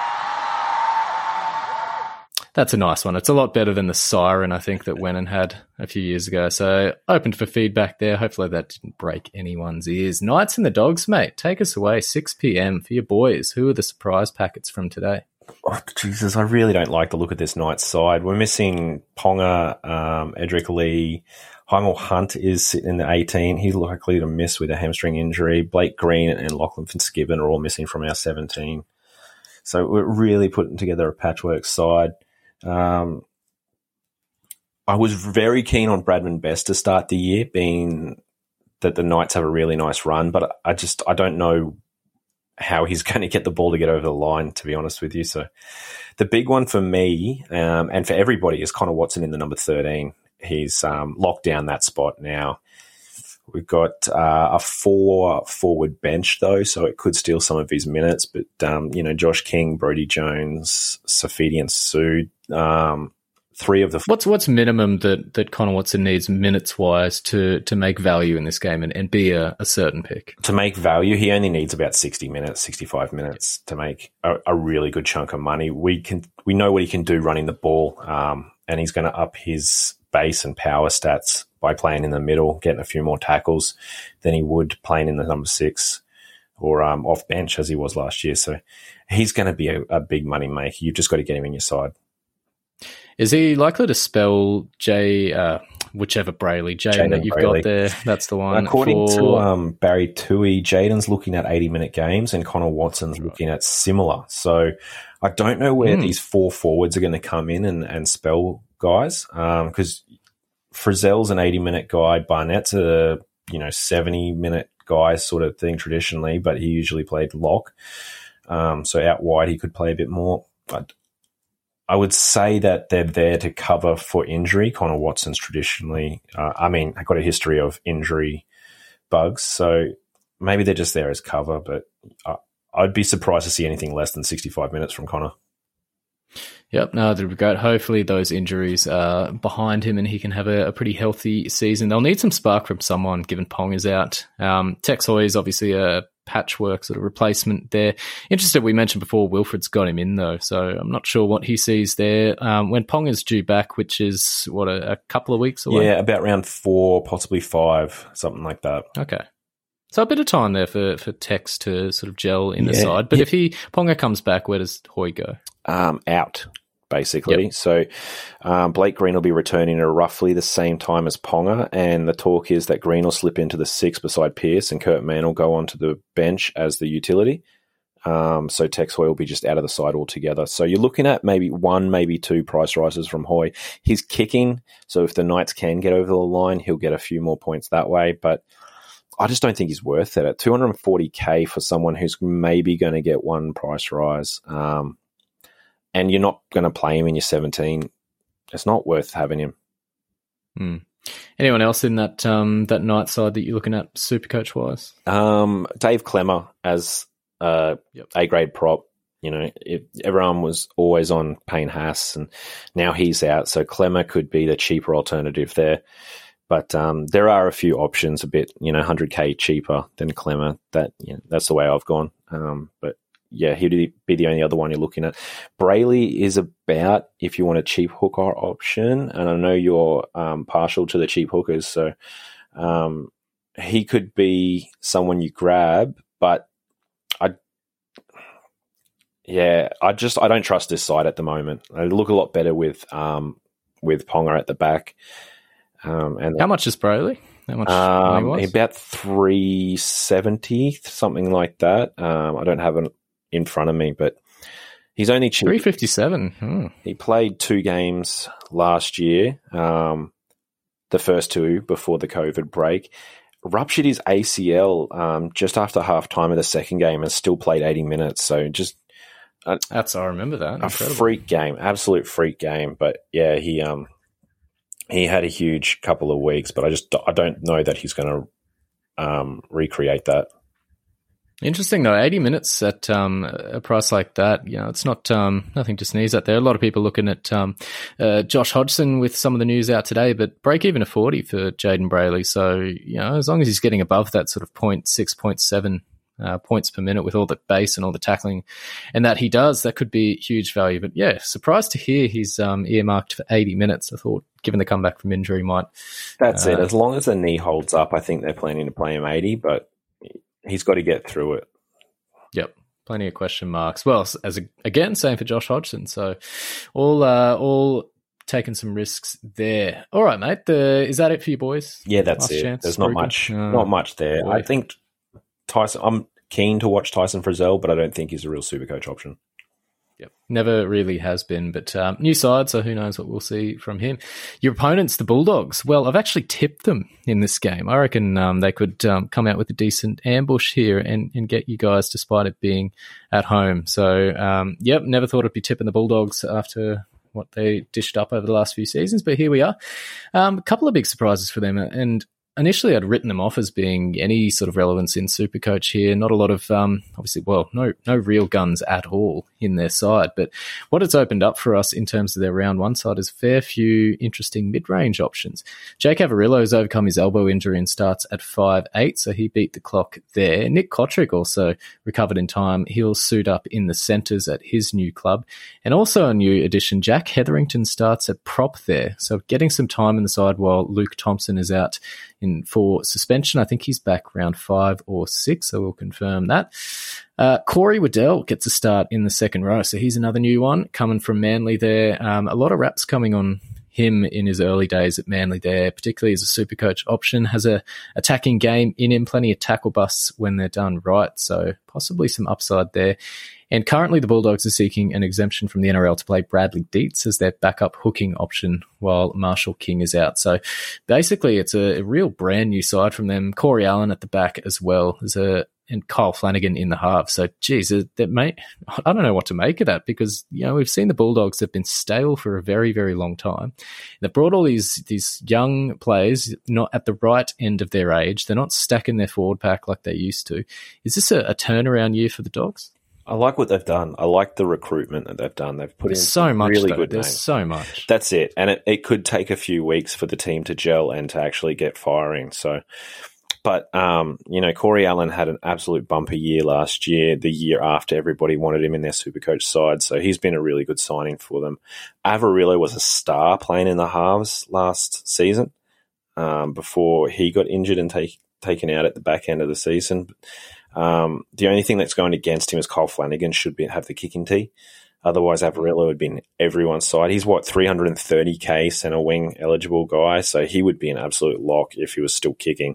That's a nice one. It's a lot better than the Siren, I think, that Wennon had a few years ago. So open for feedback there. Hopefully that didn't break anyone's ears. Knights and the Dogs, mate. Take us away, six p.m. for your boys. Who are the surprise packets from today? Oh, Jesus, I really don't like the look of this Knights side. We're missing Ponga, um, Edric Lee. Hymel Hunt is sitting in the eighteen. He's likely to miss with a hamstring injury. Blake Green and Lachlan Fitzgibbon are all missing from our seventeen. So we're really putting together a patchwork side. Um, I was very keen on Bradman Best to start the year, being that the Knights have a really nice run, but I just I don't know how he's going to get the ball to get over the line, to be honest with you. So the big one for me um, and for everybody is Connor Watson in the number thirteen. He's um, locked down that spot now. We've got uh, a four forward bench though, so it could steal some of his minutes. But um, you know, Josh King, Brodie Jones, Safidi, and Sood, um, three of the. What's what's minimum that, that Connor Watson needs minutes wise to to make value in this game and, and be a, a certain pick? To make value, he only needs about sixty minutes, sixty-five minutes to make a, a really good chunk of money. We can we know what he can do running the ball, um, and he's going to up his base and power stats by playing in the middle, getting a few more tackles than he would playing in the number six or um, off bench as he was last year. So he's going to be a, a big money maker. You've just got to get him in your side. Is he likely to spell Jay, uh, whichever Brayley, Jaden that you've Brayley. got there? That's the one. According for... to um, Barry Toohey, Jaden's looking at eighty-minute games and Connor Watson's looking at similar. So I don't know where mm. these four forwards are going to come in and, and spell guys because um, Frizzell's an eighty-minute guy. Barnett's a you know seventy-minute guy sort of thing traditionally, but he usually played lock. Um, so out wide he could play a bit more. But I would say that they're there to cover for injury. Connor Watson's traditionally, uh, I mean, got a history of injury bugs, so maybe they're just there as cover. But I, I'd be surprised to see anything less than sixty-five minutes from Connor. Yep, no, that'd be great. Hopefully those injuries are behind him and he can have a, a pretty healthy season. They'll need some spark from someone, given Pong is out. Um, Tex Hoy is obviously a patchwork sort of replacement there. Interested, we mentioned before, Wilfred's got him in though, so I'm not sure what he sees there. Um, when Pong is due back, which is, what, a, a couple of weeks away? Yeah, about round four, possibly five, something like that. Okay. So a bit of time there for, for Tex to sort of gel in yeah, the side. But yeah. if he Ponga comes back, where does Hoy go? Um, out, basically. Yep. So um, Blake Green will be returning at roughly the same time as Ponga, and the talk is that Green will slip into the six beside Pearce, and Kurt Mann will go onto the bench as the utility. Um, so Tex Hoy will be just out of the side altogether. So you're looking at maybe one, maybe two price rises from Hoy. He's kicking, so if the Knights can get over the line, he'll get a few more points that way, but I just don't think he's worth it at two hundred forty K for someone who's maybe going to get one price rise. Um, and you're not going to play him in your seventeen. It's not worth having him. Mm. Anyone else in that um, that night side that you're looking at Supercoach wise? Um, Dave Clemmer as uh, Yep. A grade prop. You know, it, everyone was always on Payne Haas, and now he's out, so Clemmer could be the cheaper alternative there. But um, there are a few options, a bit, you know, one hundred K cheaper than Clemmer. That you know, that's the way I've gone. Um, but yeah, he'd be the only other one you're looking at. Brayley is about if you want a cheap hooker option, and I know you're um, partial to the cheap hookers, so um, he could be someone you grab. But I. Yeah, I just I don't trust this side at the moment. They look a lot better with um, with Ponga at the back. Um, and How much is Brayley? How much? um, money was? about three seventy, something like that. Um, I don't have it in front of me, but he's only cheap. three fifty-seven. Hmm. He played two games last year, um, the first two before the COVID break. Ruptured his A C L um, just after half time of the second game and still played eighty minutes. So just That's I remember that. a Incredible. freak game, absolute freak game. But yeah, he um he had a huge couple of weeks, but I just I don't know that he's going to um, recreate that. Interesting though, eighty minutes at um, a price like that, you know, it's not um, nothing to sneeze at there. A lot of people looking at um, uh, Josh Hodgson with some of the news out today, but break even of forty for Jaden Brayley. So, you know, as long as he's getting above that sort of point six, point seven uh, points per minute with all the base and all the tackling, and that he does, that could be huge value. But yeah, surprised to hear he's um, earmarked for eighty minutes. I thought, given the comeback from injury, might. That's uh, it. As long as the knee holds up, I think they're planning to play him eighty, but he's got to get through it. Yep, plenty of question marks. Well, as a, again, same for Josh Hodgson. So, all uh, all taking some risks there. All right, mate. The, is that it for you boys? Yeah, that's Last it. chance, There's not Ruben? much, Oh, not much there. boy. I think Tyson. I'm keen to watch Tyson Frizzell, but I don't think he's a real Supercoach option. Yep, never really has been, but um, new side, so who knows what we'll see from him. Your opponents, the Bulldogs. Well, I've actually tipped them in this game. I reckon um, they could um, come out with a decent ambush here and, and get you guys, despite it being at home. So, um, yep, never thought I'd be tipping the Bulldogs after what they dished up over the last few seasons, but here we are. Um, a couple of big surprises for them, and initially, I'd written them off as being any sort of relevance in Supercoach here. Not a lot of, um, obviously, well, no no real guns at all in their side. But what it's opened up for us in terms of their round one side is a fair few interesting mid-range options. Jake Avarillo has overcome his elbow injury and starts at five eight, so he beat the clock there. Nick Kotrick also recovered in time. He'll suit up in the centres at his new club. And also a new addition, Jack Hetherington starts at prop there. So getting some time in the side while Luke Thompson is out in for suspension. I think he's back round five or six, so we'll confirm that. Uh, Corey Waddell gets a start in the second row, so he's another new one coming from Manly there. Um, a lot of raps coming on him in his early days at Manly there, particularly as a Supercoach option. Has a attacking game in him, plenty of tackle busts when they're done right, so possibly some upside there. And currently the Bulldogs are seeking an exemption from the N R L to play Bradley Dietz as their backup hooking option while Marshall King is out. So basically it's a, a real brand new side from them. Corey Allen at the back as well as a and Kyle Flanagan in the half. So, geez, that may, I don't know what to make of that because, you know, we've seen the Bulldogs have been stale for a very, very long time. They've brought all these these young players not at the right end of their age. They're not stacking their forward pack like they used to. Is this a, a turnaround year for the Dogs? I like what they've done. I like the recruitment that they've done. They've put There's in so much, really though. good There's names. so much. That's it. And it, it could take a few weeks for the team to gel and to actually get firing. So, but, um, you know, Corey Allen had an absolute bumper year last year. The year after, everybody wanted him in their Supercoach side. So he's been a really good signing for them. Avarillo was a star playing in the halves last season um, before he got injured and take, taken out at the back end of the season. Um, the only thing that's going against him is Kyle Flanagan should be, have the kicking tee. Otherwise, Avarillo would be in everyone's side. He's, what, three hundred thirty K centre wing eligible guy, so he would be an absolute lock if he was still kicking.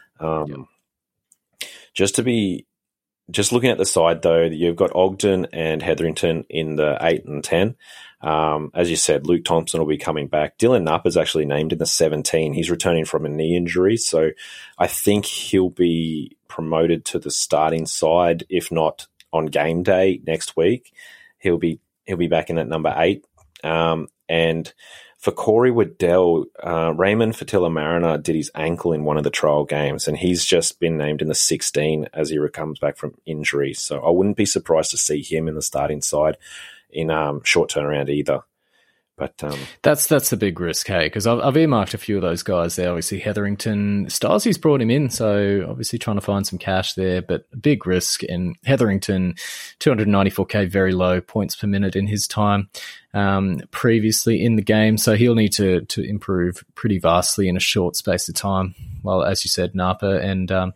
Um, yep. Just to be, just looking at the side, though, you've got Ogden and Hetherington in the eight and ten. Um, as you said, Luke Thompson will be coming back. Dylan Knapp is actually named in the seventeen. He's returning from a knee injury, so I think he'll be promoted to the starting side, if not on game day next week. He'll be he'll be back in at number eight. Um, and For Corey Waddell, uh, Raymond Fatila-Mariner did his ankle in one of the trial games, and he's just been named in the sixteen as he comes back from injury. So I wouldn't be surprised to see him in the starting side in um, short turnaround either. But um, that's that's the big risk, hey, because I've, I've earmarked a few of those guys there. Obviously, Hetherington, Stasy's brought him in, so obviously trying to find some cash there, but a big risk. And Hetherington, two hundred ninety-four K, very low points per minute in his time um, previously in the game, so he'll need to to improve pretty vastly in a short space of time. Well, as you said, Napa and um,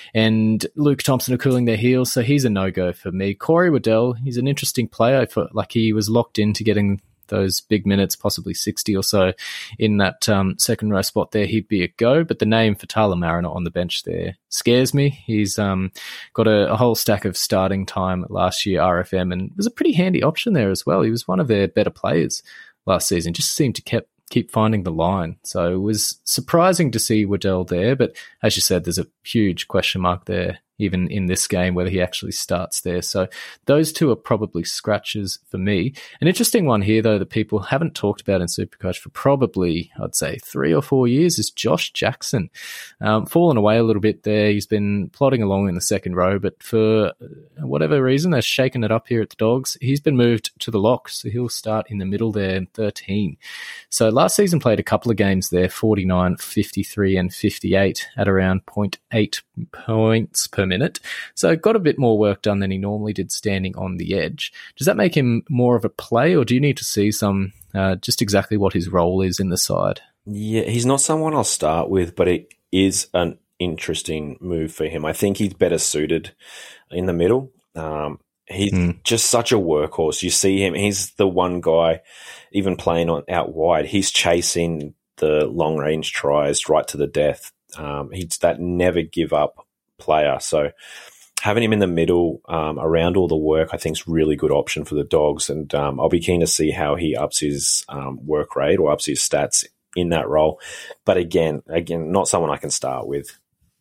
and Luke Thompson are cooling their heels, so he's a no-go for me. Corey Waddell, he's an interesting player. For, like he was locked into getting those big minutes, possibly sixty or so in that um, second row spot there, he'd be a go. But the name Fatila-Mariner on the bench there scares me. He's um, got a, a whole stack of starting time last year, R F M, and was a pretty handy option there as well. He was one of their better players last season, just seemed to keep, keep finding the line. So it was surprising to see Waddell there, but as you said, there's a huge question mark there, even in this game, whether he actually starts there. So those two are probably scratches for me. An interesting one here, though, that people haven't talked about in Supercoach for probably, I'd say, three or four years is Josh Jackson. Um, fallen away a little bit there. He's been plodding along in the second row, but for whatever reason, they're shaking it up here at the Dogs. He's been moved to the lock, so he'll start in the middle there in thirteen. So last season played a couple of games there, forty-nine, fifty-three and fifty-eight at around zero point eight points per minute. So got a bit more work done than he normally did standing on the edge. Does that make him more of a play, or do you need to see some uh, just exactly what his role is in the side? Yeah, he's not someone I'll start with, but it is an interesting move for him. I think he's better suited in the middle. Um, he's mm. just such a workhorse. You see him, he's the one guy, even playing on out wide, he's chasing the long-range tries right to the death. Um, he's that never give up player. So having him in the middle um, around all the work, I think is really good option for the Dogs. And um, I'll be keen to see how he ups his um, work rate or ups his stats in that role. But again, again, not someone I can start with.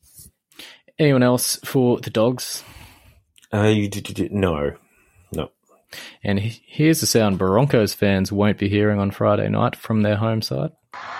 Anyone else for the Dogs? Uh, you did, did, did, no, no. And here's the sound Broncos fans won't be hearing on Friday night from their home side.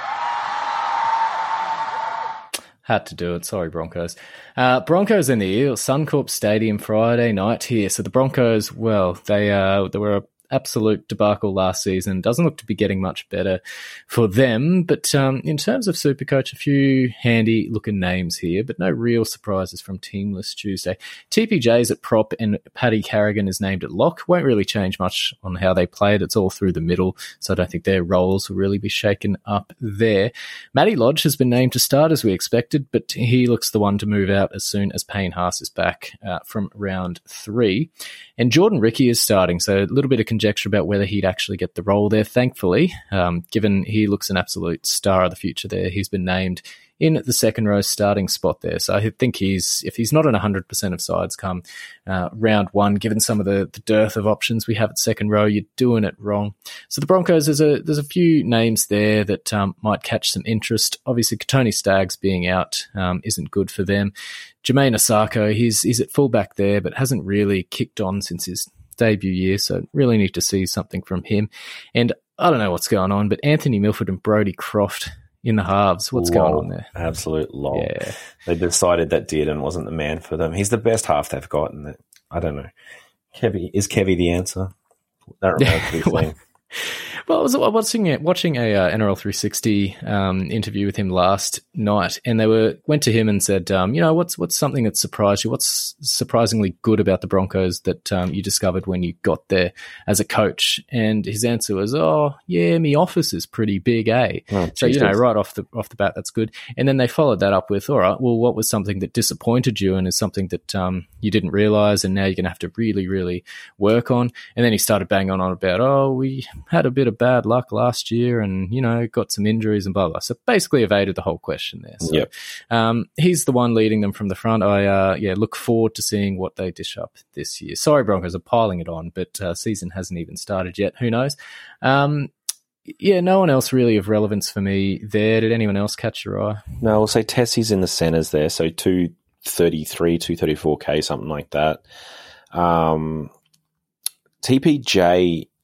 Had to do it. Sorry, Broncos. Uh, Broncos and the Eels, Suncorp Stadium Friday night here. So the Broncos, well, they uh, they were a absolute debacle last season. Doesn't look to be getting much better for them. But um, in terms of Supercoach, a few handy-looking names here, but no real surprises from Teamless Tuesday. T P J's at prop and Paddy Carrigan is named at lock. Won't really change much on how they play it. It's all through the middle, so I don't think their roles will really be shaken up there. Matty Lodge has been named to start as we expected, but he looks the one to move out as soon as Payne Haas is back uh, from round three. And Jordan Ricky is starting, so a little bit of conjecture about whether he'd actually get the role there, thankfully, um, given he looks an absolute star of the future there. He's been named in the second row starting spot there. So I think he's, if he's not on one hundred percent of sides come uh, round one, given some of the, the dearth of options we have at second row, you're doing it wrong. So the Broncos, there's a there's a few names there that um, might catch some interest. Obviously, Tony Staggs being out um, isn't good for them. Jermaine Osako, he's, he's at fullback there, but hasn't really kicked on since his debut year, so really need to see something from him. And I don't know what's going on, but Anthony Milford and Brodie Croft in the halves, what's lol. going on there? Absolute lol. Yeah. They decided that Dearden wasn't the man for them. He's the best half they've got, and I don't know. Kevy, is Kevy the answer? That remains to be seen. Well, I was watching a, watching a uh, N R L three sixty um, interview with him last night, and they were went to him and said, um, you know, what's what's something that surprised you? What's surprisingly good about the Broncos that um, you discovered when you got there as a coach? And his answer was, oh, yeah, me office is pretty big, eh? Oh, so, you know, right off the off the bat, that's good. And then they followed that up with, all right, well, what was something that disappointed you and is something that um, you didn't realise and now you're going to have to really, really work on? And then he started banging on about, oh, we had a bit of bad luck last year and, you know, got some injuries and blah, blah. So basically evaded the whole question there. So yep. um, he's the one leading them from the front. I, uh, yeah, look forward to seeing what they dish up this year. Sorry, Broncos are piling it on, but uh, season hasn't even started yet. Who knows? Um, yeah, no one else really of relevance for me there. Did anyone else catch your eye? No, I'll say Tessie's in the centres there, so two thirty-three, two thirty-four K, something like that. Um, T P J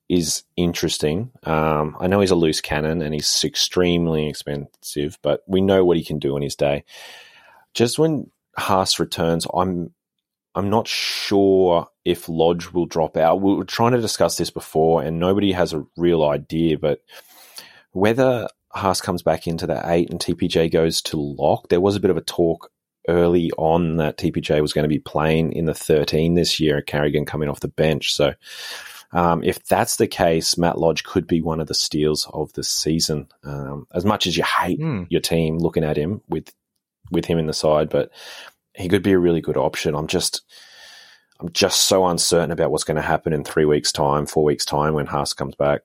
is interesting. Um, I know he's a loose cannon and he's extremely expensive, but we know what he can do in his day. Just when Haas returns, I'm I'm not sure if Lodge will drop out. We were trying to discuss this before, and nobody has a real idea, but whether Haas comes back into the eight and T P J goes to lock, there was a bit of a talk early on that T P J was going to be playing in the thirteen this year, Carrigan coming off the bench. So um, if that's the case, Matt Lodge could be one of the steals of the season. Um, as much as you hate mm. your team looking at him with with him in the side, but he could be a really good option. I'm just I'm just so uncertain about what's going to happen in three weeks' time, four weeks' time when Haas comes back.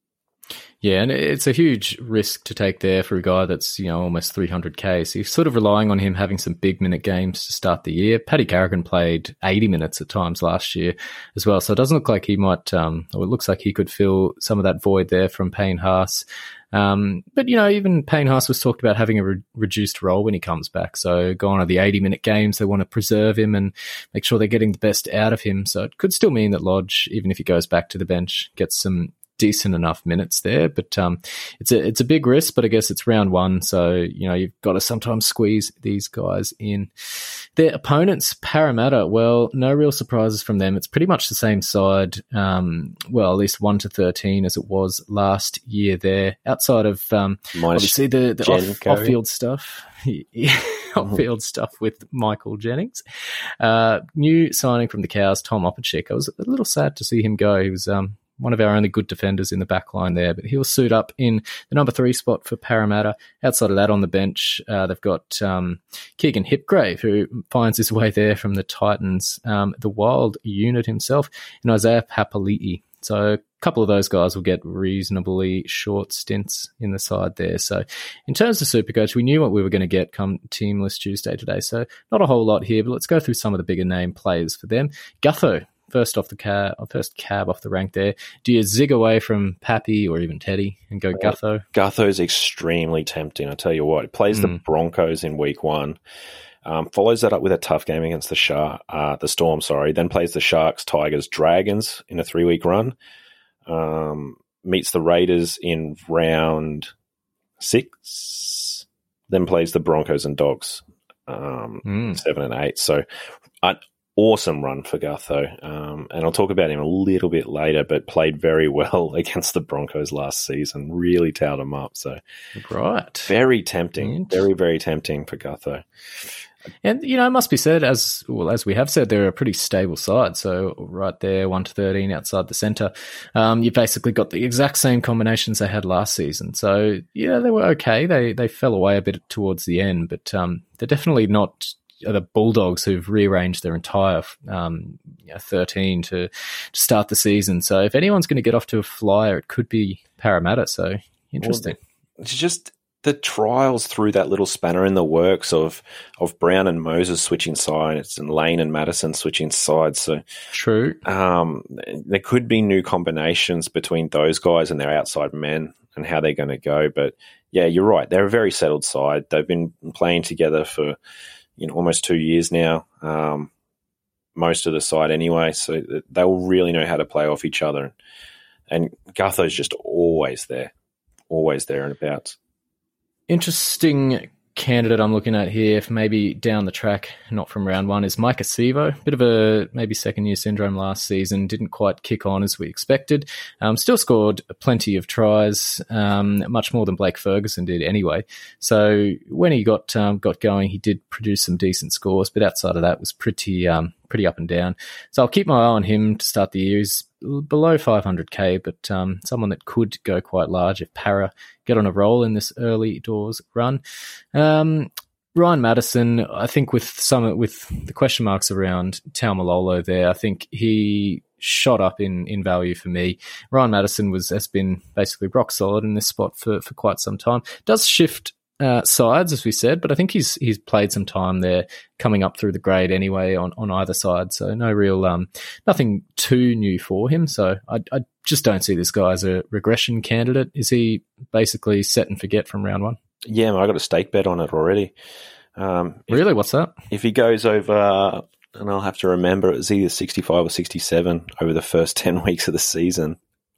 Yeah, and it's a huge risk to take there for a guy that's, you know, almost three hundred K. So you're sort of relying on him having some big minute games to start the year. Paddy Carrigan played eighty minutes at times last year as well. So it doesn't look like he might, um, or it looks like he could fill some of that void there from Payne Haas. Um, but, you know, even Payne Haas was talked about having a re- reduced role when he comes back. So going on the eighty-minute games, they want to preserve him and make sure they're getting the best out of him. So it could still mean that Lodge, even if he goes back to the bench, gets some decent enough minutes there, but um, it's a it's a big risk. But I guess it's round one, so you know you've got to sometimes squeeze these guys in. Their opponents, Parramatta, well, no real surprises from them. It's pretty much the same side, um, well, at least one to thirteen as it was last year. There, outside of um, obviously the, the off, off-field stuff. Off-field stuff with Michael Jennings. Uh, new signing from the Cows, Tom Opachik. I was a little sad to see him go. He was um, one of our only good defenders in the back line there, but he'll suit up in the number three spot for Parramatta. Outside of that, on the bench, uh, they've got um, Keegan Hipgrave, who finds his way there from the Titans, um, the Wild unit himself, and Isaiah Papali'i. So a couple of those guys will get reasonably short stints in the side there. So in terms of Supercoach, we knew what we were going to get come Teamless Tuesday today. So not a whole lot here, but let's go through some of the bigger name players for them. Gutho. First off the cab, first cab off the rank there. Do you zig away from Pappy or even Teddy and go Gutho? Gutho's extremely tempting. I tell you what, it plays mm. the Broncos in week one, um, follows that up with a tough game against the Shark, uh, the Storm. Sorry, then plays the Sharks, Tigers, Dragons in a three-week run. Um, meets the Raiders in round six. Then plays the Broncos and Dogs, um, mm. seven and eight. So. I, Awesome run for Gutho, um, and I'll talk about him a little bit later, but played very well against the Broncos last season, really towed him up. So, right. Very tempting, very, very tempting for Gutho. And, you know, it must be said, as well as we have said, they're a pretty stable side. So right there, one to thirteen outside the centre, um, you've basically got the exact same combinations they had last season. So, yeah, they were okay. They, they fell away a bit towards the end, but um, they're definitely not are the Bulldogs who've rearranged their entire um, you know, thirteen to, to start the season. So if anyone's going to get off to a flyer, it could be Parramatta. So interesting. Well, it's just the trials through that little spanner in the works of of Brown and Moses switching sides and Lane and Madison switching sides. So true. Um, there could be new combinations between those guys and their outside men and how they're going to go. But yeah, you're right. They're a very settled side. They've been playing together for you know, almost two years now, um, most of the side anyway, so they'll really know how to play off each other. And Gutho's just always there, always there and about. Interesting candidate I'm looking at here for maybe down the track, not from round one, is Mike Acevo. Bit of a maybe second year syndrome last season. Didn't quite kick on as we expected. Um, still scored plenty of tries, um, much more than Blake Ferguson did anyway. So when he got um, got going, he did produce some decent scores, but outside of that was pretty um, pretty up and down. So I'll keep my eye on him to start the year. He's below five hundred K, but um, someone that could go quite large if Para get on a roll in this early doors run. Um, Ryan Madison, I think with some with the question marks around Taumalolo there, I think he shot up in, in value for me. Ryan Madison was has been basically rock solid in this spot for, for quite some time. Does shift Uh, sides, as we said, but I think he's he's played some time there coming up through the grade anyway on, on either side, so no real, um, nothing too new for him, so I, I just don't see this guy as a regression candidate. Is he basically set and forget from round one? Yeah, I got a stake bet on it already. Um, if, really? What's that? If he goes over, and I'll have to remember, it was either sixty-five or sixty-seven over the first ten weeks of the season,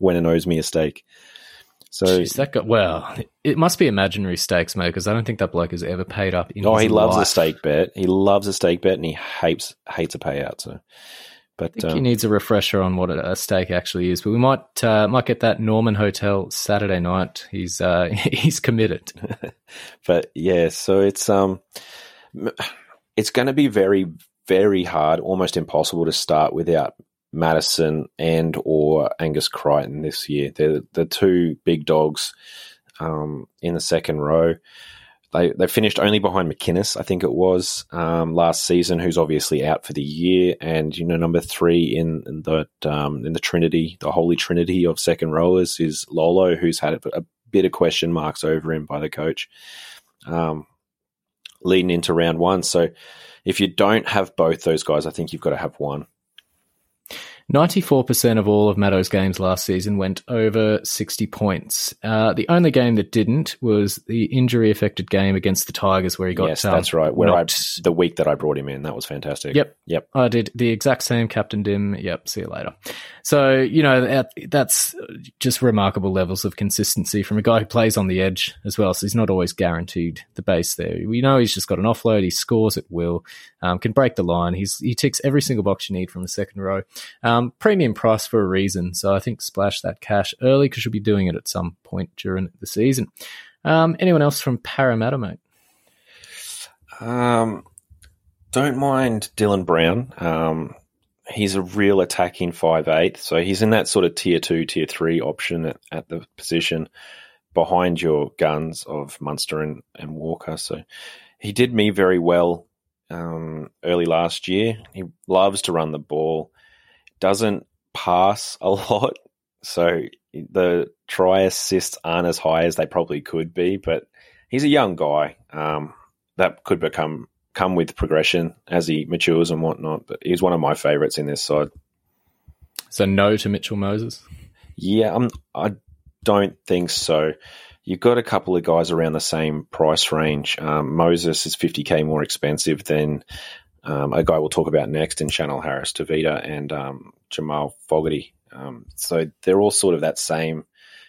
went and owes me a steak. So Jeez, that got, well, it must be imaginary stakes, mate, because I don't think that bloke has ever paid up in oh, his he loves life. a stake bet. He loves a stake bet, and he hates hates a payout. So, but I think um, he needs a refresher on what a stake actually is. But we might uh, might get that Norman Hotel Saturday night. He's uh, he's committed. But yeah, so it's um, it's going to be very very hard, almost impossible to start without Madison and or Angus Crichton this year. They're the two big dogs um, in the second row. They they finished only behind McInnes, I think it was, um, last season, who's obviously out for the year. And, you know, number three in, in the um, in the Trinity, the holy trinity of second rowers is Lolo, who's had a bit of question marks over him by the coach um, leading into round one. So if you don't have both those guys, I think you've got to have one. ninety-four percent of all of Maddo's games last season went over sixty points. Uh, the only game that didn't was the injury-affected game against the Tigers where he got Yes, um, that's right. Where I, knocked. the week that I brought him in, that was fantastic. Yep. Yep. I did the exact same, captained him. Yep, see you later. So, you know, that, that's just remarkable levels of consistency from a guy who plays on the edge as well, so he's not always guaranteed the base there. We know he's just got an offload, he scores at will, um, can break the line. He's He ticks every single box you need from the second row. Um, premium price for a reason, so I think splash that cash early because you'll be doing it at some point during the season. Um, anyone else from Parramatta, mate? Um, don't mind Dylan Brown. Um, he's a real attacking five eight, so he's in that sort of tier two, tier three option at, at the position behind your guns of Munster and, and Walker. So he did me very well um, early last year. He loves to run the ball, doesn't pass a lot, so the try assists aren't as high as they probably could be, but he's a young guy. Um, that could become come with progression as he matures and whatnot, but he's one of my favourites in this side. So no to Mitchell Moses? Yeah, I'm, I don't think so. You've got a couple of guys around the same price range. Um, Moses is fifty K more expensive than um, a guy we'll talk about next in Chanel Harris-Tavita and um, Jamal Fogarty. Um, so they're all sort of that same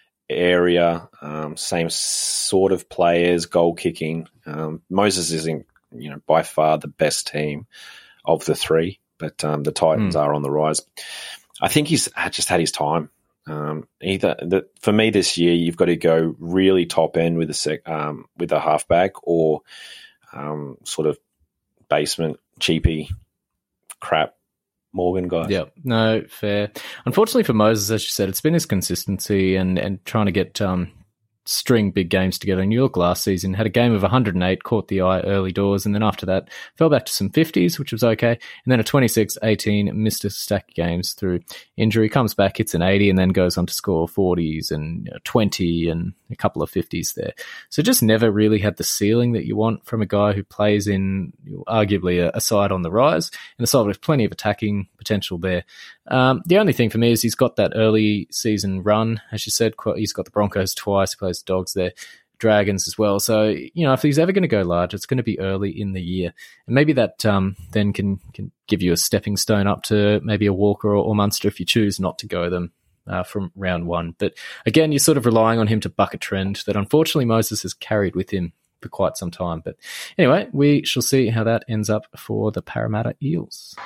area, um, same sort of players, goal kicking. Um, Moses isn't, you know, by far the best team of the three, but um, the Titans mm. are on the rise. I think he's just had his time. Um, either the, for me this year, you've got to go really top end with a sec, um, with a halfback or um, sort of basement cheapy crap Morgan guy. Yeah, no, fair. Unfortunately for Moses, as you said, it's been his consistency and, and trying to get um, string big games together. And you look last season, had a game of one hundred eight, caught the eye early doors, and then after that fell back to some fifties, which was okay. And then a twenty-six eighteen, missed a stack of games through injury, comes back, hits an eighty, and then goes on to score forties and you know, twenty and a couple of fifties there. So just never really had the ceiling that you want from a guy who plays in arguably a, a side on the rise and a side with plenty of attacking potential there. Um, the only thing for me is he's got that early season run. As you said, he's got the Broncos twice, he plays the Dogs there, Dragons as well. So, you know, if he's ever going to go large, it's going to be early in the year. And maybe that um, then can, can give you a stepping stone up to maybe a Walker or, or Munster if you choose not to go them uh, from round one. But again, you're sort of relying on him to buck a trend that unfortunately Moses has carried with him for quite some time. But anyway, we shall see how that ends up for the Parramatta Eels.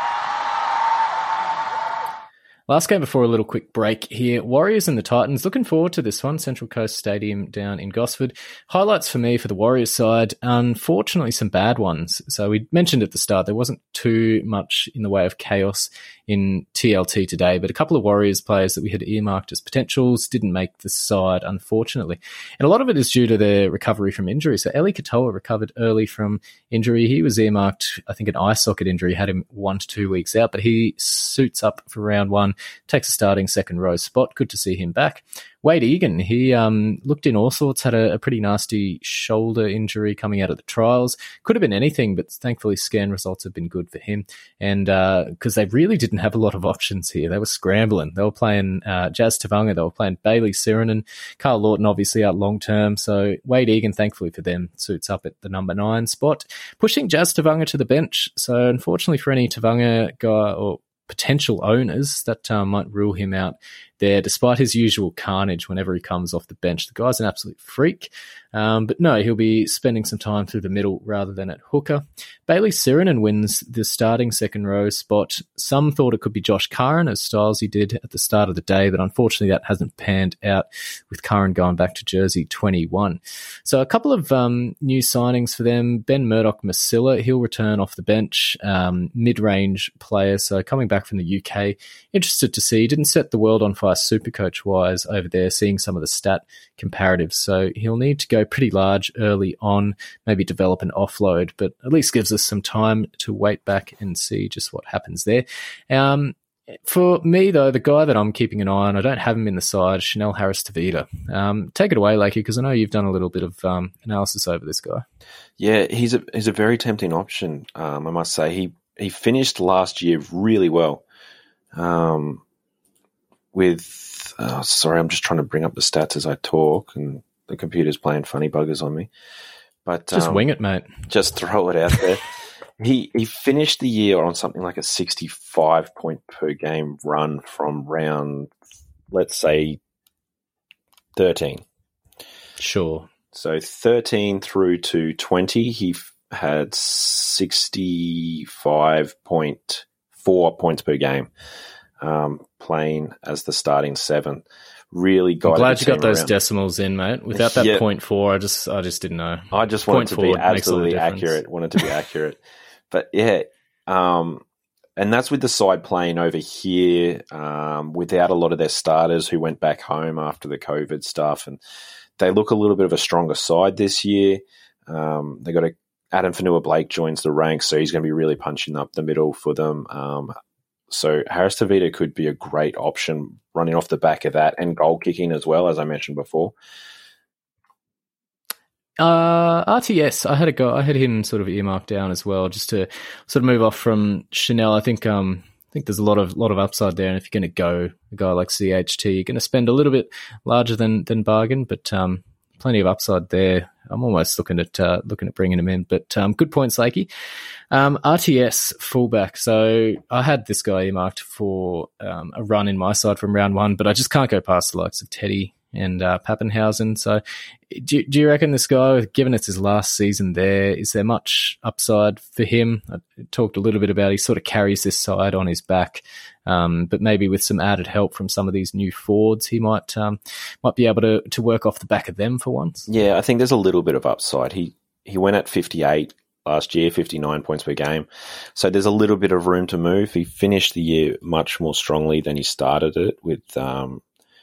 Last game before a little quick break here. Warriors and the Titans. Looking forward to this one. Central Coast Stadium down in Gosford. Highlights for me for the Warriors side. Unfortunately, some bad ones. So we mentioned at the start there wasn't too much in the way of chaos in T L T today, but a couple of Warriors players that we had earmarked as potentials didn't make the side, unfortunately. And a lot of it is due to their recovery from injury. So Eli Katoa recovered early from injury. He was earmarked, I think, an eye socket injury, had him one to two weeks out, but he suits up for round one, takes a starting second row spot. Good to see him back. Wade Egan, he um, looked in all sorts, had a, a pretty nasty shoulder injury coming out of the trials. Could have been anything, but thankfully scan results have been good for him. And because uh, they really didn't have a lot of options here. They were scrambling. They were playing uh, Jazz Tavanga. They were playing Bailey Sirenen. Carl Lawton obviously out long term. So Wade Egan, thankfully for them, suits up at the number nine spot. Pushing Jazz Tavanga to the bench. So unfortunately for any Tavanga guy or potential owners, that uh, might rule him out there, despite his usual carnage whenever he comes off the bench. The guy's an absolute freak. Um, but no, he'll be spending some time through the middle rather than at hooker. Bailey Sirinen wins the starting second row spot. Some thought it could be Josh Curran, as Stylesy did at the start of the day, but unfortunately that hasn't panned out, with Curran going back to jersey twenty-one. So a couple of um, new signings for them. Ben Murdoch-Masila, he'll return off the bench, um, mid-range player, so coming back from the U K. Interested to see. Didn't set the world on fire Supercoach-wise over there, seeing some of the stat comparatives, so he'll need to go pretty large early on, maybe develop an offload, but at least gives us some time to wait back and see just what happens there. Um, for me, though, the guy that I'm keeping an eye on, I don't have him in the side, Chanel Harris-Tavita. Um, take it away, Lakey, because I know you've done a little bit of um, analysis over this guy. Yeah, he's a he's a very tempting option, um, I must say. He he finished last year really well. Um, with, oh, sorry, I'm just trying to bring up the stats as I talk, and the computer's playing funny buggers on me. But just um, wing it, mate. Just throw it out there. he he finished the year on something like a sixty-five point per game run from round, let's say, thirteen. Sure. So thirteen through to twenty, he f- had sixty-five point four points per game, um, playing as the starting seven. Really got. I'm glad you got those around. decimals in, mate. Without that yeah. point four, I just I just didn't know. I just wanted point to be absolutely accurate. Wanted to be accurate, but yeah, um, and that's with the side playing over here um, without a lot of their starters who went back home after the COVID stuff, and they look a little bit of a stronger side this year. Um, they got a Adam Fanua-Blake joins the ranks, so he's going to be really punching up the middle for them. Um, So Harris-Tavita could be a great option running off the back of that, and goal kicking as well, as I mentioned before. Uh, R T S, I had a go. I had him sort of earmarked down as well, just to sort of move off from Chanel. I think um, I think there's a lot of lot of upside there, and if you're going to go a guy like C H T, you're going to spend a little bit larger than than bargain, but um, plenty of upside there. I'm almost looking at uh, looking at bringing him in, but um, good points, Lakey. Um, R T S fullback. So I had this guy earmarked for um, a run in my side from round one, but I just can't go past the likes of Teddy and uh, Pappenhausen. So do, do you reckon this guy, given it's his last season there, is there much upside for him? I talked a little bit about he sort of carries this side on his back, um, but maybe with some added help from some of these new forwards, he might um, might be able to, to work off the back of them for once. Yeah, I think there's a little bit of upside. He he went at fifty-eight last year, fifty-nine points per game. So there's a little bit of room to move. He finished the year much more strongly than he started it with um,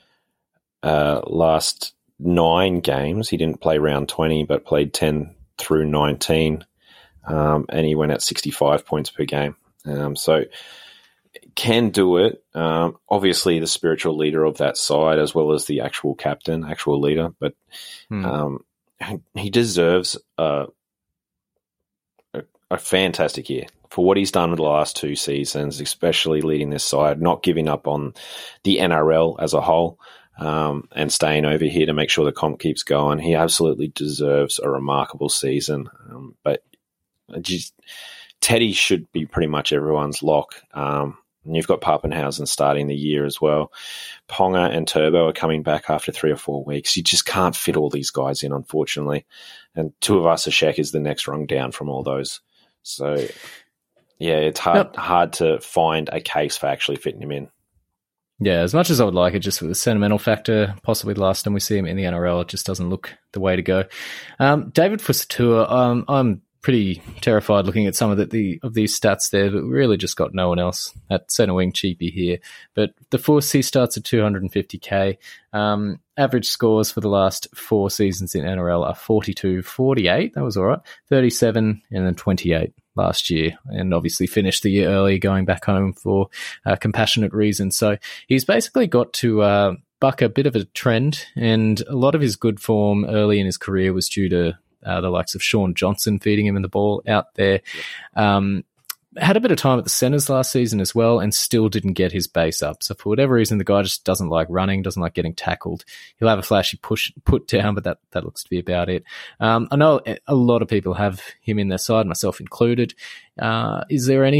uh, last nine games. He didn't play round twenty, but played ten through nineteen, um, and he went at sixty-five points per game. Um, so can do it. Um, obviously, the spiritual leader of that side, as well as the actual captain, actual leader, but Hmm. um, he deserves a, a, a fantastic year for what he's done in the last two seasons, especially leading this side, not giving up on the N R L as a whole, um, and staying over here to make sure the comp keeps going. He absolutely deserves a remarkable season. Um, but just, Teddy should be pretty much everyone's lock. Um, and you've got Pappenhausen starting the year as well. Ponga and Turbo are coming back after three or four weeks. You just can't fit all these guys in, unfortunately. And Tuivasa-Sheck is the next rung down from all those. So, yeah, it's hard yep. hard to find a case for actually fitting him in. Yeah, as much as I would like it, just with the sentimental factor, possibly the last time we see him in the N R L, it just doesn't look the way to go. Um, David Fusitu'a, um, I'm pretty terrified looking at some of the, the of these stats there, but we really just got no one else at centre wing cheapy here. But the Force C starts at two hundred fifty K. Um, average scores for the last four seasons in N R L are forty-two, forty-eight. That was all right. thirty-seven and then twenty-eight last year, and obviously finished the year early going back home for uh, compassionate reasons. So he's basically got to uh, buck a bit of a trend, and a lot of his good form early in his career was due to Uh, the likes of Sean Johnson feeding him in the ball out there. Um, had a bit of time at the centres last season as well, and still didn't get his base up. So for whatever reason, the guy just doesn't like running, doesn't like getting tackled. He'll have a flashy push put down, but that, that looks to be about it. Um, I know a lot of people have him in their side, myself included. Uh, is there any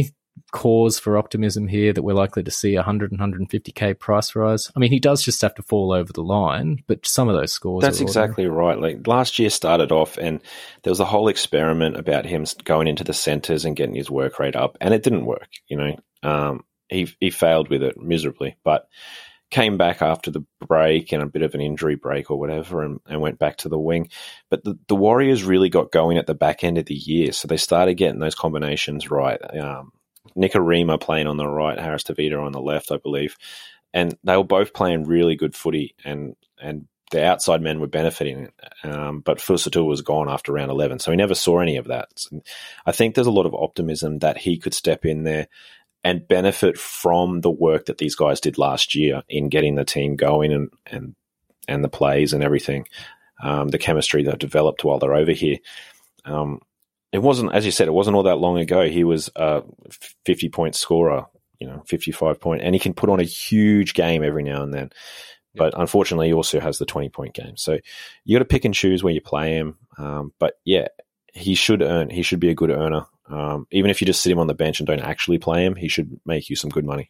cause for optimism here that we're likely to see a one hundred and one hundred fifty K price rise? I mean, he does just have to fall over the line, but some of those scores That's are exactly right. Like last year started off and there was a whole experiment about him going into the centres and getting his work rate up, and it didn't work, you know. Um, he he failed with it miserably, but came back after the break and a bit of an injury break or whatever and, and went back to the wing. But the, the Warriors really got going at the back end of the year, so they started getting those combinations right. Um, Nikorima playing on the right, Harris Tavita on the left, I believe. And they were both playing really good footy, and, and the outside men were benefiting. Um, but Fusatu was gone after round eleven, so he never saw any of that. So I think there's a lot of optimism that he could step in there and benefit from the work that these guys did last year in getting the team going and and, and the plays and everything, um, the chemistry that developed while they're over here. Um, it wasn't, as you said, it wasn't all that long ago. He was a fifty-point scorer, you know, fifty-five point, and he can put on a huge game every now and then. But unfortunately, he also has the twenty-point game. So you got to pick and choose where you play him. Um, but yeah, he should earn. He should be a good earner. Um, even if you just sit him on the bench and don't actually play him, he should make you some good money.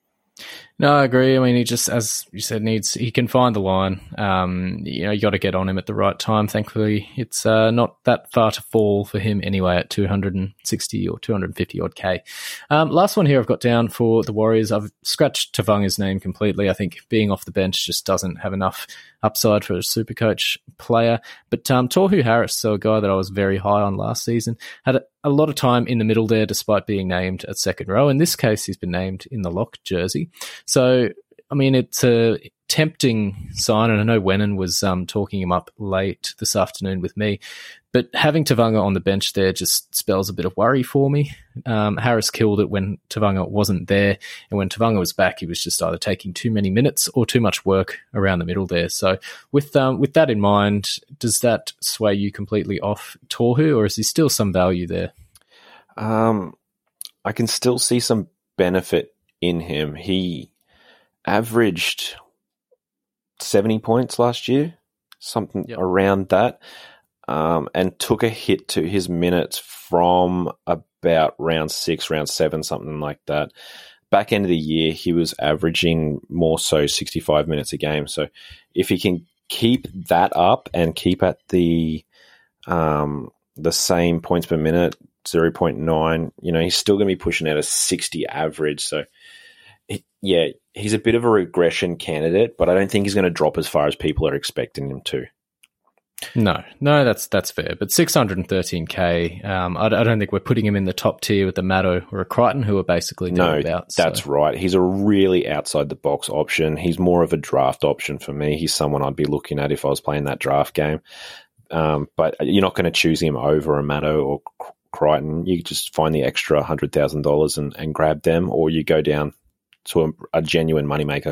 No, I agree. I mean, he just, as you said, needs he can find the line. Um, you know, you got to get on him at the right time. Thankfully, it's uh, not that far to fall for him anyway at two hundred sixty or two hundred fifty odd K. Um, last one here I've got down for the Warriors. I've scratched Tavanga's name completely. I think being off the bench just doesn't have enough upside for a Supercoach player. But um, Tohu Harris, so a guy that I was very high on last season, had a, a lot of time in the middle there despite being named at second row. In this case, he's been named in the lock jersey. So, I mean, it's a tempting sign, and I know Wennon was um, talking him up late this afternoon with me, but having Tavanga on the bench there just spells a bit of worry for me. Um, Harris killed it when Tavanga wasn't there, and when Tavanga was back, he was just either taking too many minutes or too much work around the middle there. So with um, with that in mind, does that sway you completely off Tohu, or is there still some value there? Um, I can still see some benefit in him. He averaged seventy points last year, something yep. around that, um, and took a hit to his minutes from about round six, round seven, something like that. Back end of the year, he was averaging more so sixty-five minutes a game. So if he can keep that up and keep at the um, the same points per minute, zero point nine, you know, he's still going to be pushing out a sixty average. So yeah, he's a bit of a regression candidate, but I don't think he's going to drop as far as people are expecting him to. No, no, that's that's fair. But six hundred thirteen K, um, I, I don't think we're putting him in the top tier with the Maddo or a Crichton, who are basically no, about. That's so. right. He's a really outside the box option. He's more of a draft option for me. He's someone I'd be looking at if I was playing that draft game. Um, but you're not going to choose him over a Maddo or Crichton. You just find the extra one hundred thousand dollars and, and grab them, or you go down to a, a genuine moneymaker.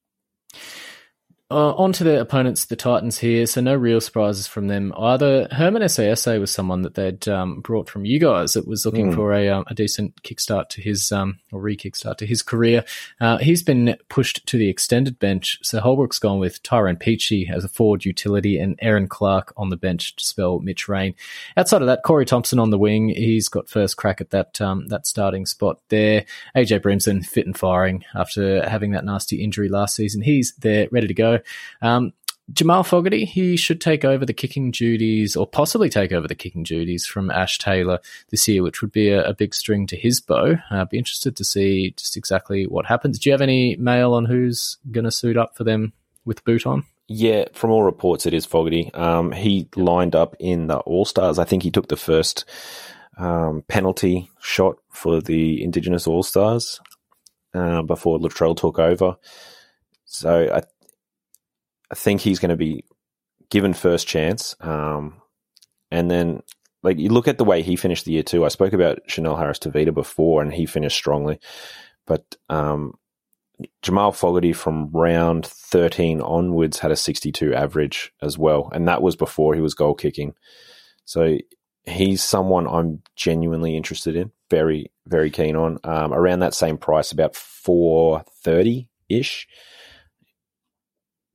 Uh, on to their opponents, the Titans here, so no real surprises from them either. Herman S A S A was someone that they'd um, brought from you guys that was looking mm. for a, um, a decent kickstart to his, um, or re-kickstart to his career. Uh, he's been pushed to the extended bench, so Holbrook's gone with Tyrone Peachy as a forward utility and Aaron Clark on the bench to spell Mitch Rain. Outside of that, Corey Thompson on the wing, he's got first crack at that um, that starting spot there. A J Brimson fit and firing after having that nasty injury last season. He's there, ready to go. Um, Jamal Fogarty, he should take over the kicking duties or possibly take over the kicking duties from Ash Taylor this year, which would be a, a big string to his bow. I'd uh, be interested to see just exactly what happens. Do you have any mail on who's going to suit up for them with boot on? Yeah, from all reports, it is Fogarty. Um, he lined up in the All-Stars. I think he took the first um, penalty shot for the Indigenous All-Stars uh, before Latrell took over. So I I think he's going to be given first chance. Um, and then, like, you look at the way he finished the year too. I spoke about Chanel Harris-Tavita before, and he finished strongly. But um, Jamal Fogarty from round thirteen onwards had a sixty-two average as well, and that was before he was goal kicking. So he's someone I'm genuinely interested in, very, very keen on. Um, around that same price, about four thirty-ish.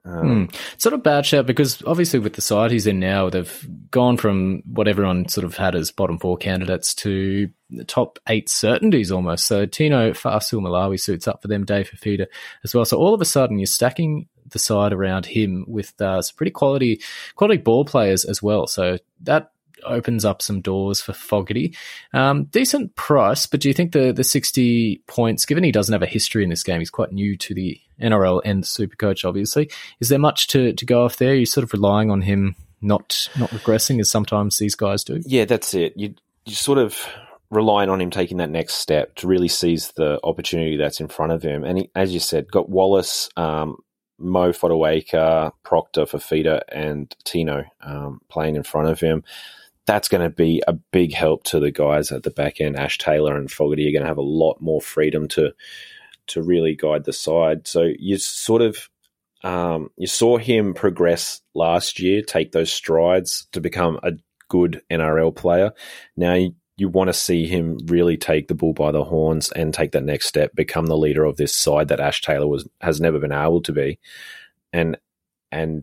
Um, mm. It's not a bad shout because obviously with the side he's in now, they've gone from what everyone sort of had as bottom four candidates to the top eight certainties almost. So Tino Fa'asuamaleaui suits up for them, Dave Fifita as well. So all of a sudden you're stacking the side around him with uh, some pretty quality quality ball players as well. So that opens up some doors for Fogarty. Um, decent price, but do you think the the sixty points, given he doesn't have a history in this game, he's quite new to the N R L and the Supercoach, obviously, is there much to, to go off there? You're sort of relying on him not not regressing as sometimes these guys do? Yeah, that's it. You, you're sort of relying on him taking that next step to really seize the opportunity that's in front of him. And he, as you said, got Wallace, um, Mo Fotuaika, Proctor, Fifita, and Tino um, playing in front of him. That's going to be a big help to the guys at the back end. Ash Taylor and Fogarty are going to have a lot more freedom to to really guide the side. So you sort of um, you saw him progress last year, take those strides to become a good N R L player. Now you, you want to see him really take the bull by the horns and take that next step, become the leader of this side that Ash Taylor was has never been able to be, and and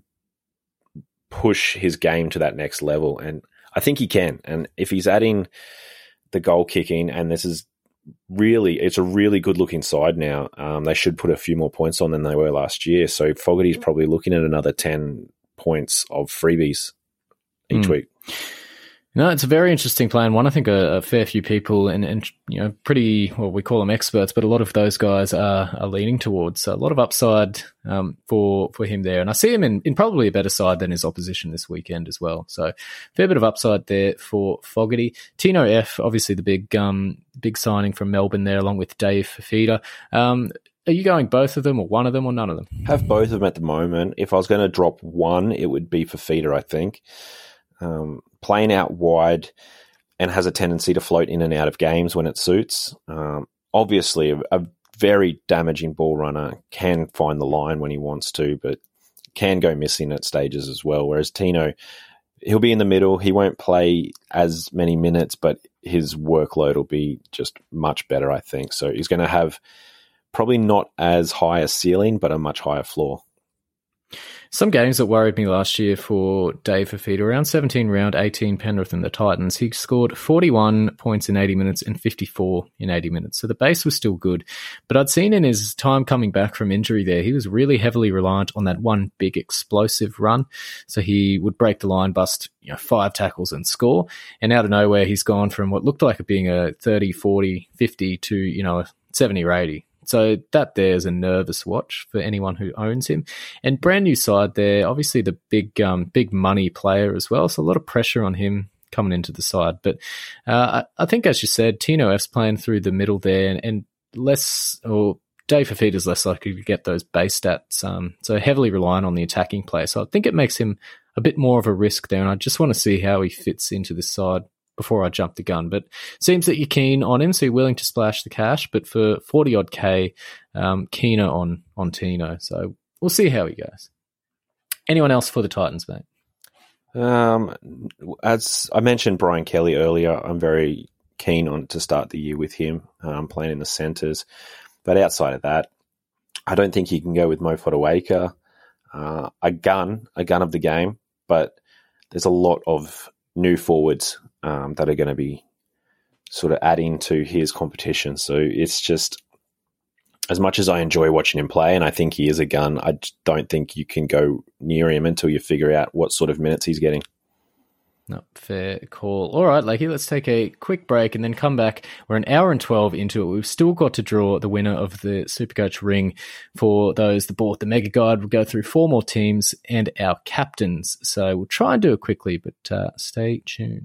push his game to that next level. And I think he can. And if he's adding the goal kicking, and this is really, it's a really good looking side now. Um, they should put a few more points on than they were last year. So Fogarty's probably looking at another ten points of freebies each mm. week. No, it's a very interesting plan. One, I think a, a fair few people and, and, you know, pretty, well, we call them experts, but a lot of those guys are, are leaning towards. So a lot of upside um, for for him there. And I see him in, in probably a better side than his opposition this weekend as well. So fair bit of upside there for Fogarty. Tino F, obviously the big um, big signing from Melbourne there, along with Dave Fifita. Um, are you going both of them or one of them or none of them? Have both of them at the moment. If I was going to drop one, it would be Fifita, I think. Um, playing out wide and has a tendency to float in and out of games when it suits. Um, obviously, a, a very damaging ball runner, can find the line when he wants to, but can go missing at stages as well. Whereas Tino, he'll be in the middle. He won't play as many minutes, but his workload will be just much better, I think. So he's going to have probably not as high a ceiling, but a much higher floor. Some games that worried me last year for Dave Fifita, around seventeen round, eighteen Penrith and the Titans. He scored forty-one points in eighty minutes and fifty-four in eighty minutes. So the base was still good. But I'd seen in his time coming back from injury there, he was really heavily reliant on that one big explosive run. So he would break the line, bust you know, five tackles and score. And out of nowhere, he's gone from what looked like it being a thirty, forty, fifty to, you know, a seventy or eighty. So that there's a nervous watch for anyone who owns him. And brand new side there, obviously the big um, big money player as well. So a lot of pressure on him coming into the side. But uh, I, I think, as you said, Tino F's playing through the middle there and, and less, or Dave Fifita's less likely to get those base stats. Um, so heavily reliant on the attacking play. So I think it makes him a bit more of a risk there. And I just want to see how he fits into this side before I jump the gun. But it seems that you're keen on him, so you're willing to splash the cash. But for forty-odd K, um, keener on, on Tino. So we'll see how he goes. Anyone else for the Titans, mate? Um, as I mentioned Brian Kelly earlier, I'm very keen on to start the year with him um, playing in the centres. But outside of that, I don't think you can go with Mo Fotuaika. Uh, a gun, a gun of the game, but there's a lot of new forwards um, that are going to be sort of adding to his competition. So it's just, as much as I enjoy watching him play, and I think he is a gun, I don't think you can go near him until you figure out what sort of minutes he's getting. No, fair call. All right, Lakey, let's take a quick break and then come back. We're an hour and twelve into it. We've still got to draw the winner of the Supercoach ring for those that bought the Mega Guide. We'll go through four more teams and our captains. So we'll try and do it quickly, but uh, stay tuned.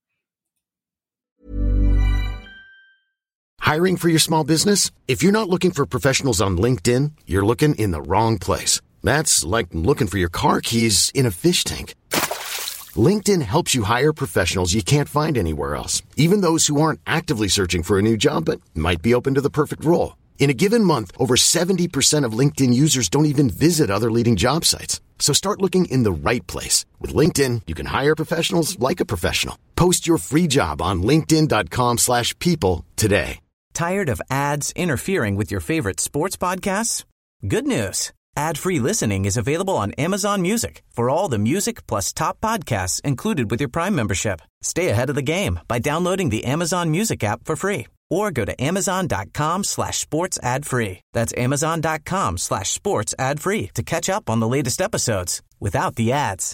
Hiring for your small business? If you're not looking for professionals on LinkedIn, you're looking in the wrong place. That's like looking for your car keys in a fish tank. LinkedIn helps you hire professionals you can't find anywhere else, even those who aren't actively searching for a new job but might be open to the perfect role. In a given month, over seventy percent of LinkedIn users don't even visit other leading job sites. So start looking in the right place. With LinkedIn, you can hire professionals like a professional. Post your free job on linkedin.com slash people today. Tired of ads interfering with your favorite sports podcasts? Good news. Ad-free listening is available on Amazon Music for all the music plus top podcasts included with your Prime membership. Stay ahead of the game by downloading the Amazon Music app for free or go to amazon.com slash sports ad free. That's amazon.com slash sports ad free to catch up on the latest episodes without the ads.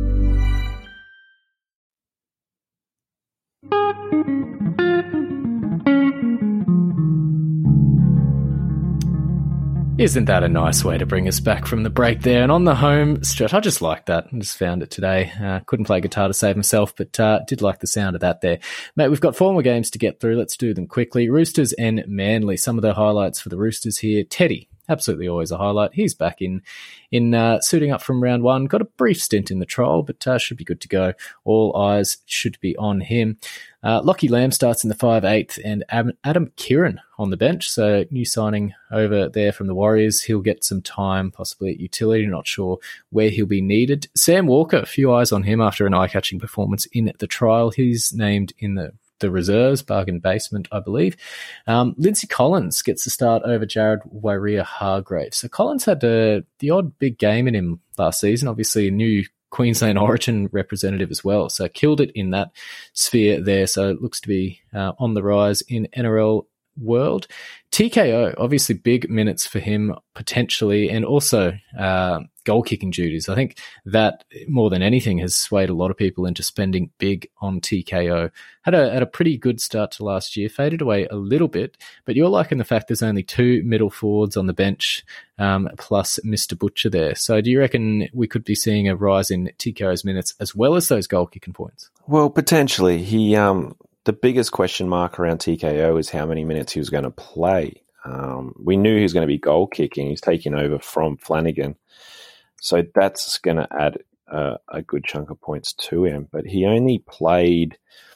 Isn't that a nice way to bring us back from the break there? And on the home stretch, I just like that. I just found it today. Uh, couldn't play guitar to save myself, but uh, did like the sound of that there. Mate, we've got four more games to get through. Let's do them quickly. Roosters and Manly. Some of the highlights for the Roosters here. Teddy, absolutely always a highlight. He's back in in uh, suiting up from round one. Got a brief stint in the trial, but uh, should be good to go. All eyes should be on him. Uh, Lockie Lamb starts in the five eighth and Adam Kieran on the bench. So new signing over there from the Warriors. He'll get some time, possibly at utility. Not sure where he'll be needed. Sam Walker, a few eyes on him after an eye-catching performance in the trial. He's named in the the reserves, bargain basement, I believe. Um, Lindsay Collins gets the start over Jared Waerea-Hargreaves. So Collins had uh, the odd big game in him last season, obviously a new Queensland Origin representative as well. So killed it in that sphere there. So it looks to be uh, on the rise in N R L world. T K O, obviously big minutes for him potentially, and also uh, goal-kicking duties. I think that more than anything has swayed a lot of people into spending big on T K O. Had a, had a pretty good start to last year, faded away a little bit, but you're liking the fact there's only two middle forwards on the bench, um, plus Mister Butcher there. So do you reckon we could be seeing a rise in T K O's minutes as well as those goal-kicking points? Well, potentially. He um, the biggest question mark around T K O is how many minutes he was going to play. Um, we knew he was going to be goal-kicking. He's taking over from Flanagan. So that's going to add uh, a good chunk of points to him. But he only played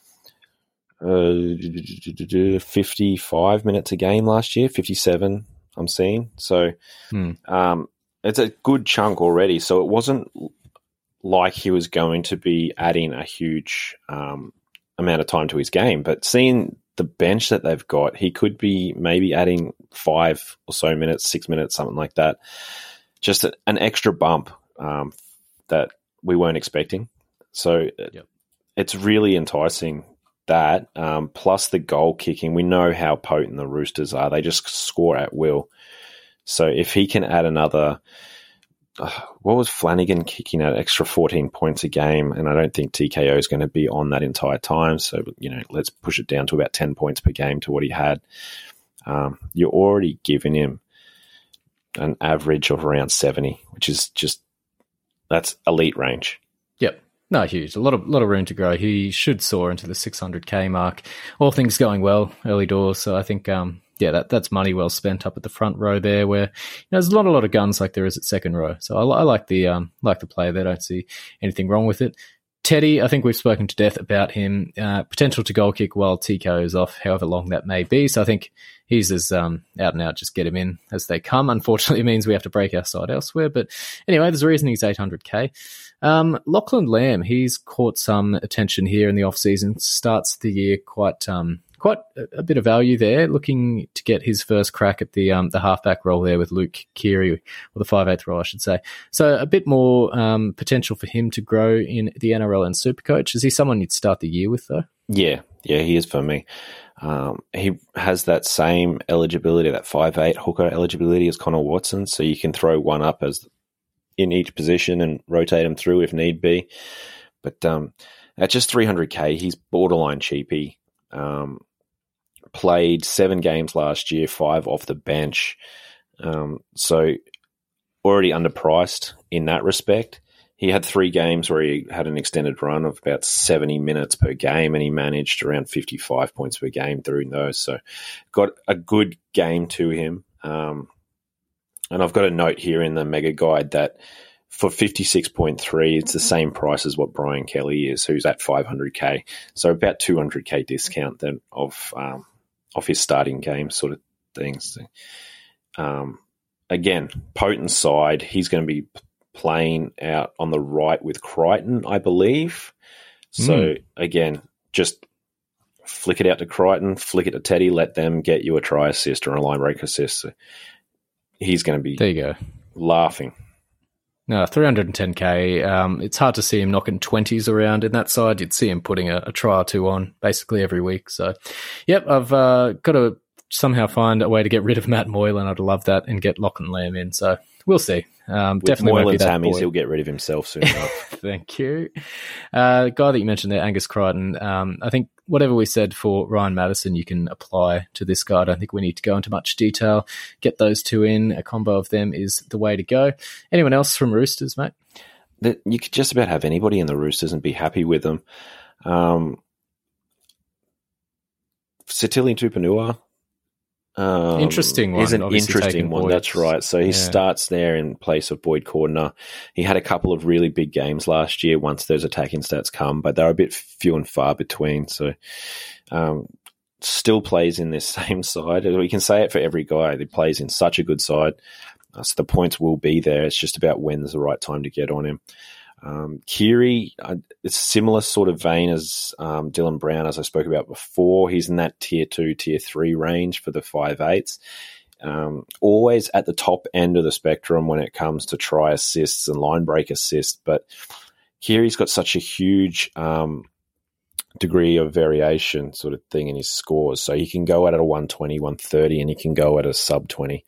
uh, fifty-five minutes a game last year, fifty-seven I'm seeing. So hmm. um, it's a good chunk already. So it wasn't like he was going to be adding a huge um, amount of time to his game. But seeing the bench that they've got, he could be maybe adding five or so minutes, six minutes, something like that. Just a, an extra bump um, that we weren't expecting. So yep. It's really enticing that. Um, plus the goal kicking. We know how potent the Roosters are. They just score at will. So if he can add another, uh, what was Flanagan kicking at extra fourteen points a game? And I don't think T K O is going to be on that entire time. So, you know, let's push it down to about ten points per game to what he had. Um, you're already giving him an average of around seventy, which is just, that's elite range. Yep. No, huge. A lot of lot of room to grow. He should soar into the six hundred K mark. All things going well, early doors. So I think, um, yeah, that that's money well spent up at the front row there, where you know, there's not a lot of guns like there is at second row. So I, I like the um, like the play there. I don't see anything wrong with it. Teddy, I think we've spoken to death about him. Uh, potential to goal kick while T K O is off, however long that may be. So I think he's as um, out and out, just get him in as they come. Unfortunately, it means we have to break our side elsewhere. But anyway, there's a reason he's eight hundred K. Um, Lachlan Lamb, he's caught some attention here in the off-season. Starts the year quite um, quite a bit of value there, looking to get his first crack at the um, the halfback role there with Luke Keary, or the five eighth role, I should say. So a bit more um, potential for him to grow in the N R L and Supercoach. Is he someone you'd start the year with, though? Yeah, yeah, he is for me. Um, he has that same eligibility, that five eight hooker eligibility as Connor Watson, so you can throw one up as in each position and rotate him through if need be. But um, at just three hundred K, he's borderline cheapy. Um, played seven games last year, five off the bench. Um, so already underpriced in that respect. He had three games where he had an extended run of about seventy minutes per game, and he managed around fifty-five points per game through those. So got a good game to him. Um, and I've got a note here in the mega guide that for fifty-six point three, it's the same price as what Brian Kelly is, who's at five hundred K. So about two hundred K discount then of um, of his starting game sort of things. Um, again, potent side. He's going to be playing out on the right with Crichton, I believe. So mm. again, just flick it out to Crichton, flick it to Teddy, let them get you a try assist or a line break assist. So he's going to be there you go. laughing. No, three hundred ten K. Um, it's hard to see him knocking twenties around in that side. You'd see him putting a, a try or two on basically every week. So, yep, I've uh, got to somehow find a way to get rid of Matt Moylan. I'd love that and get Lachlan Lamb in. So we'll see. Um, With definitely won't be Moylan's that hammies, boy. he'll get rid of himself soon enough. Thank you. Uh, the guy that you mentioned there, Angus Crichton, um, I think whatever we said for Ryan Madison, you can apply to this guy. I don't think we need to go into much detail. Get those two in. A combo of them is the way to go. Anyone else from Roosters, mate? That you could just about have anybody in the Roosters and be happy with them. Um, Satili Tupanua. Um, Interesting one. Is an obviously interesting taking one. Boyd. That's right. So he Yeah. starts there in place of Boyd Cordner. He had a couple of really big games last year once those attacking stats come, but they're a bit few and far between. So um, still plays in this same side. We can say it for every guy. He plays in such a good side. Uh, so the points will be there. It's just about when's the right time to get on him. Um, Keary, uh, it's similar sort of vein as um, Dylan Brown, as I spoke about before. He's in that tier two, tier three range for the five eights. Um, always at the top end of the spectrum when it comes to try assists and line break assists. But Keary's got such a huge um, degree of variation sort of thing in his scores. So he can go at a one twenty, one thirty, and he can go at a sub twenty.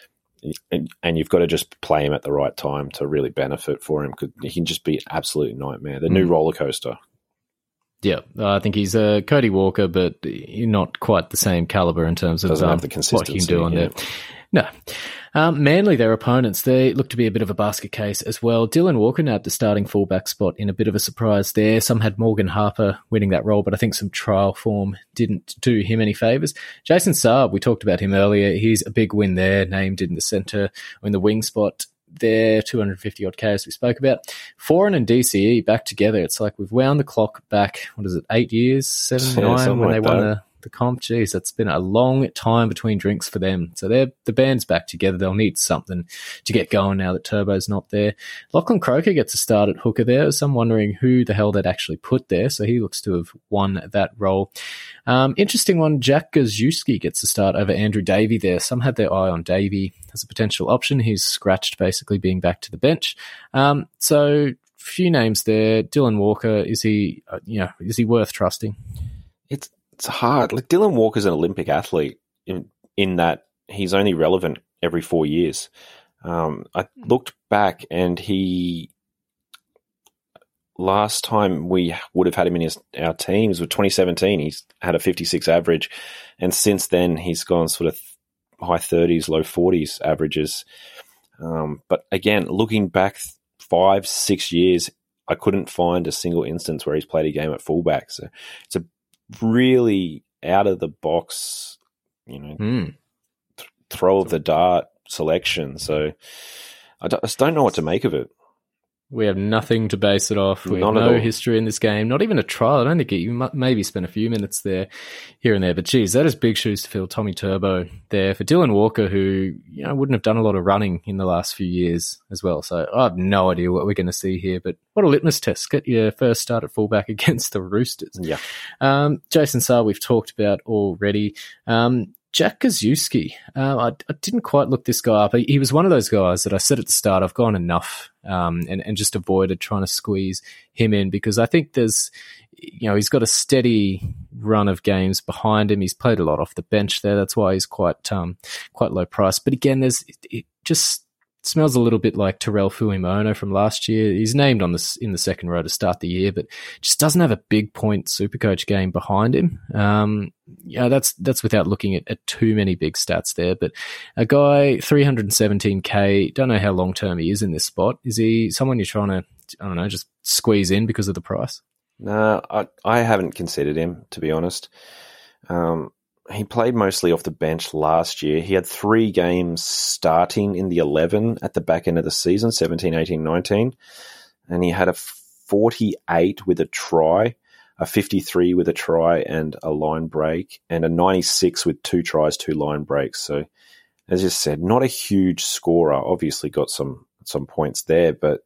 And, and you've got to just play him at the right time to really benefit for him, because he can just be an absolute nightmare. The new Mm. roller coaster. Yeah, I think he's a Cody Walker, but not quite the same caliber in terms of Doesn't um, have the what he can do consistency, on yeah. there. No. Um, Manly, their opponents, they look to be a bit of a basket case as well. Dylan Walker nabbed the starting fullback spot in a bit of a surprise there. Some had Morgan Harper winning that role, but I think some trial form didn't do him any favours. Jason Saab, we talked about him earlier. He's a big win there, named in the centre or in the wing spot there, two hundred fifty odd K as we spoke about. Foreign and D C E back together. It's like we've wound the clock back, what is it, eight years, seven, Yeah, nine, something when like they won that. the the comp. Jeez, that's been a long time between drinks for them. So they're the band's back together. They'll need something to get going now that Turbo's not there. Lachlan Croker gets a start at hooker there. Some wondering who the hell they'd actually put there. So he looks to have won that role. Um, interesting one, Jack Gazewski gets a start over Andrew Davey there. Some had their eye on Davey as a potential option. He's scratched basically being back to the bench. Um, so few names there. Dylan Walker, is he, uh, you know, is he worth trusting? It's it's hard. Like Dylan Walker's an Olympic athlete in, in that he's only relevant every four years. Um, I looked back and he, last time we would have had him in his, our teams was twenty seventeen. He's had a fifty-six average. And since then he's gone sort of high thirties, low forties averages. Um, but again, looking back five, six years, I couldn't find a single instance where he's played a game at fullback. So it's a really out of the box, you know, Mm. th- throw of the dart selection. So I, don't, I just don't know what to make of it. We have nothing to base it off. We None have at no all. history in this game, not even a trial. I don't think it, you mu- maybe spent a few minutes there, here and there. But geez, that is big shoes to fill. Tommy Turbo there for Dylan Walker, who you know wouldn't have done a lot of running in the last few years as well. So I have no idea what we're going to see here. But what a litmus test! Get your first start at fullback against the Roosters. Yeah. Um, Jason Saar, we've talked about already. Um, Jack Gazewski, uh, I, I didn't quite look this guy up. He, he was one of those guys that I said at the start, I've gone enough um, and, and just avoided trying to squeeze him in because I think there's, you know, he's got a steady run of games behind him. He's played a lot off the bench there. That's why he's quite um, quite low price. But again, there's it, it just smells a little bit like Terrell Fuimono from last year. He's named on this in the second row to start the year, but just doesn't have a big point Supercoach game behind him. Um, yeah, that's that's without looking at, at too many big stats there. But a guy, three hundred seventeen K, don't know how long term he is in this spot. Is he someone you're trying to, I don't know, just squeeze in because of the price? No, I, I haven't considered him, to be honest. Um, he played mostly off the bench last year. He had three games starting in the eleven at the back end of the season, seventeen, eighteen, nineteen. And he had a forty-eight with a try, a fifty-three with a try and a line break, and a ninety-six with two tries, two line breaks. So, as you said, not a huge scorer. Obviously got some some points there, but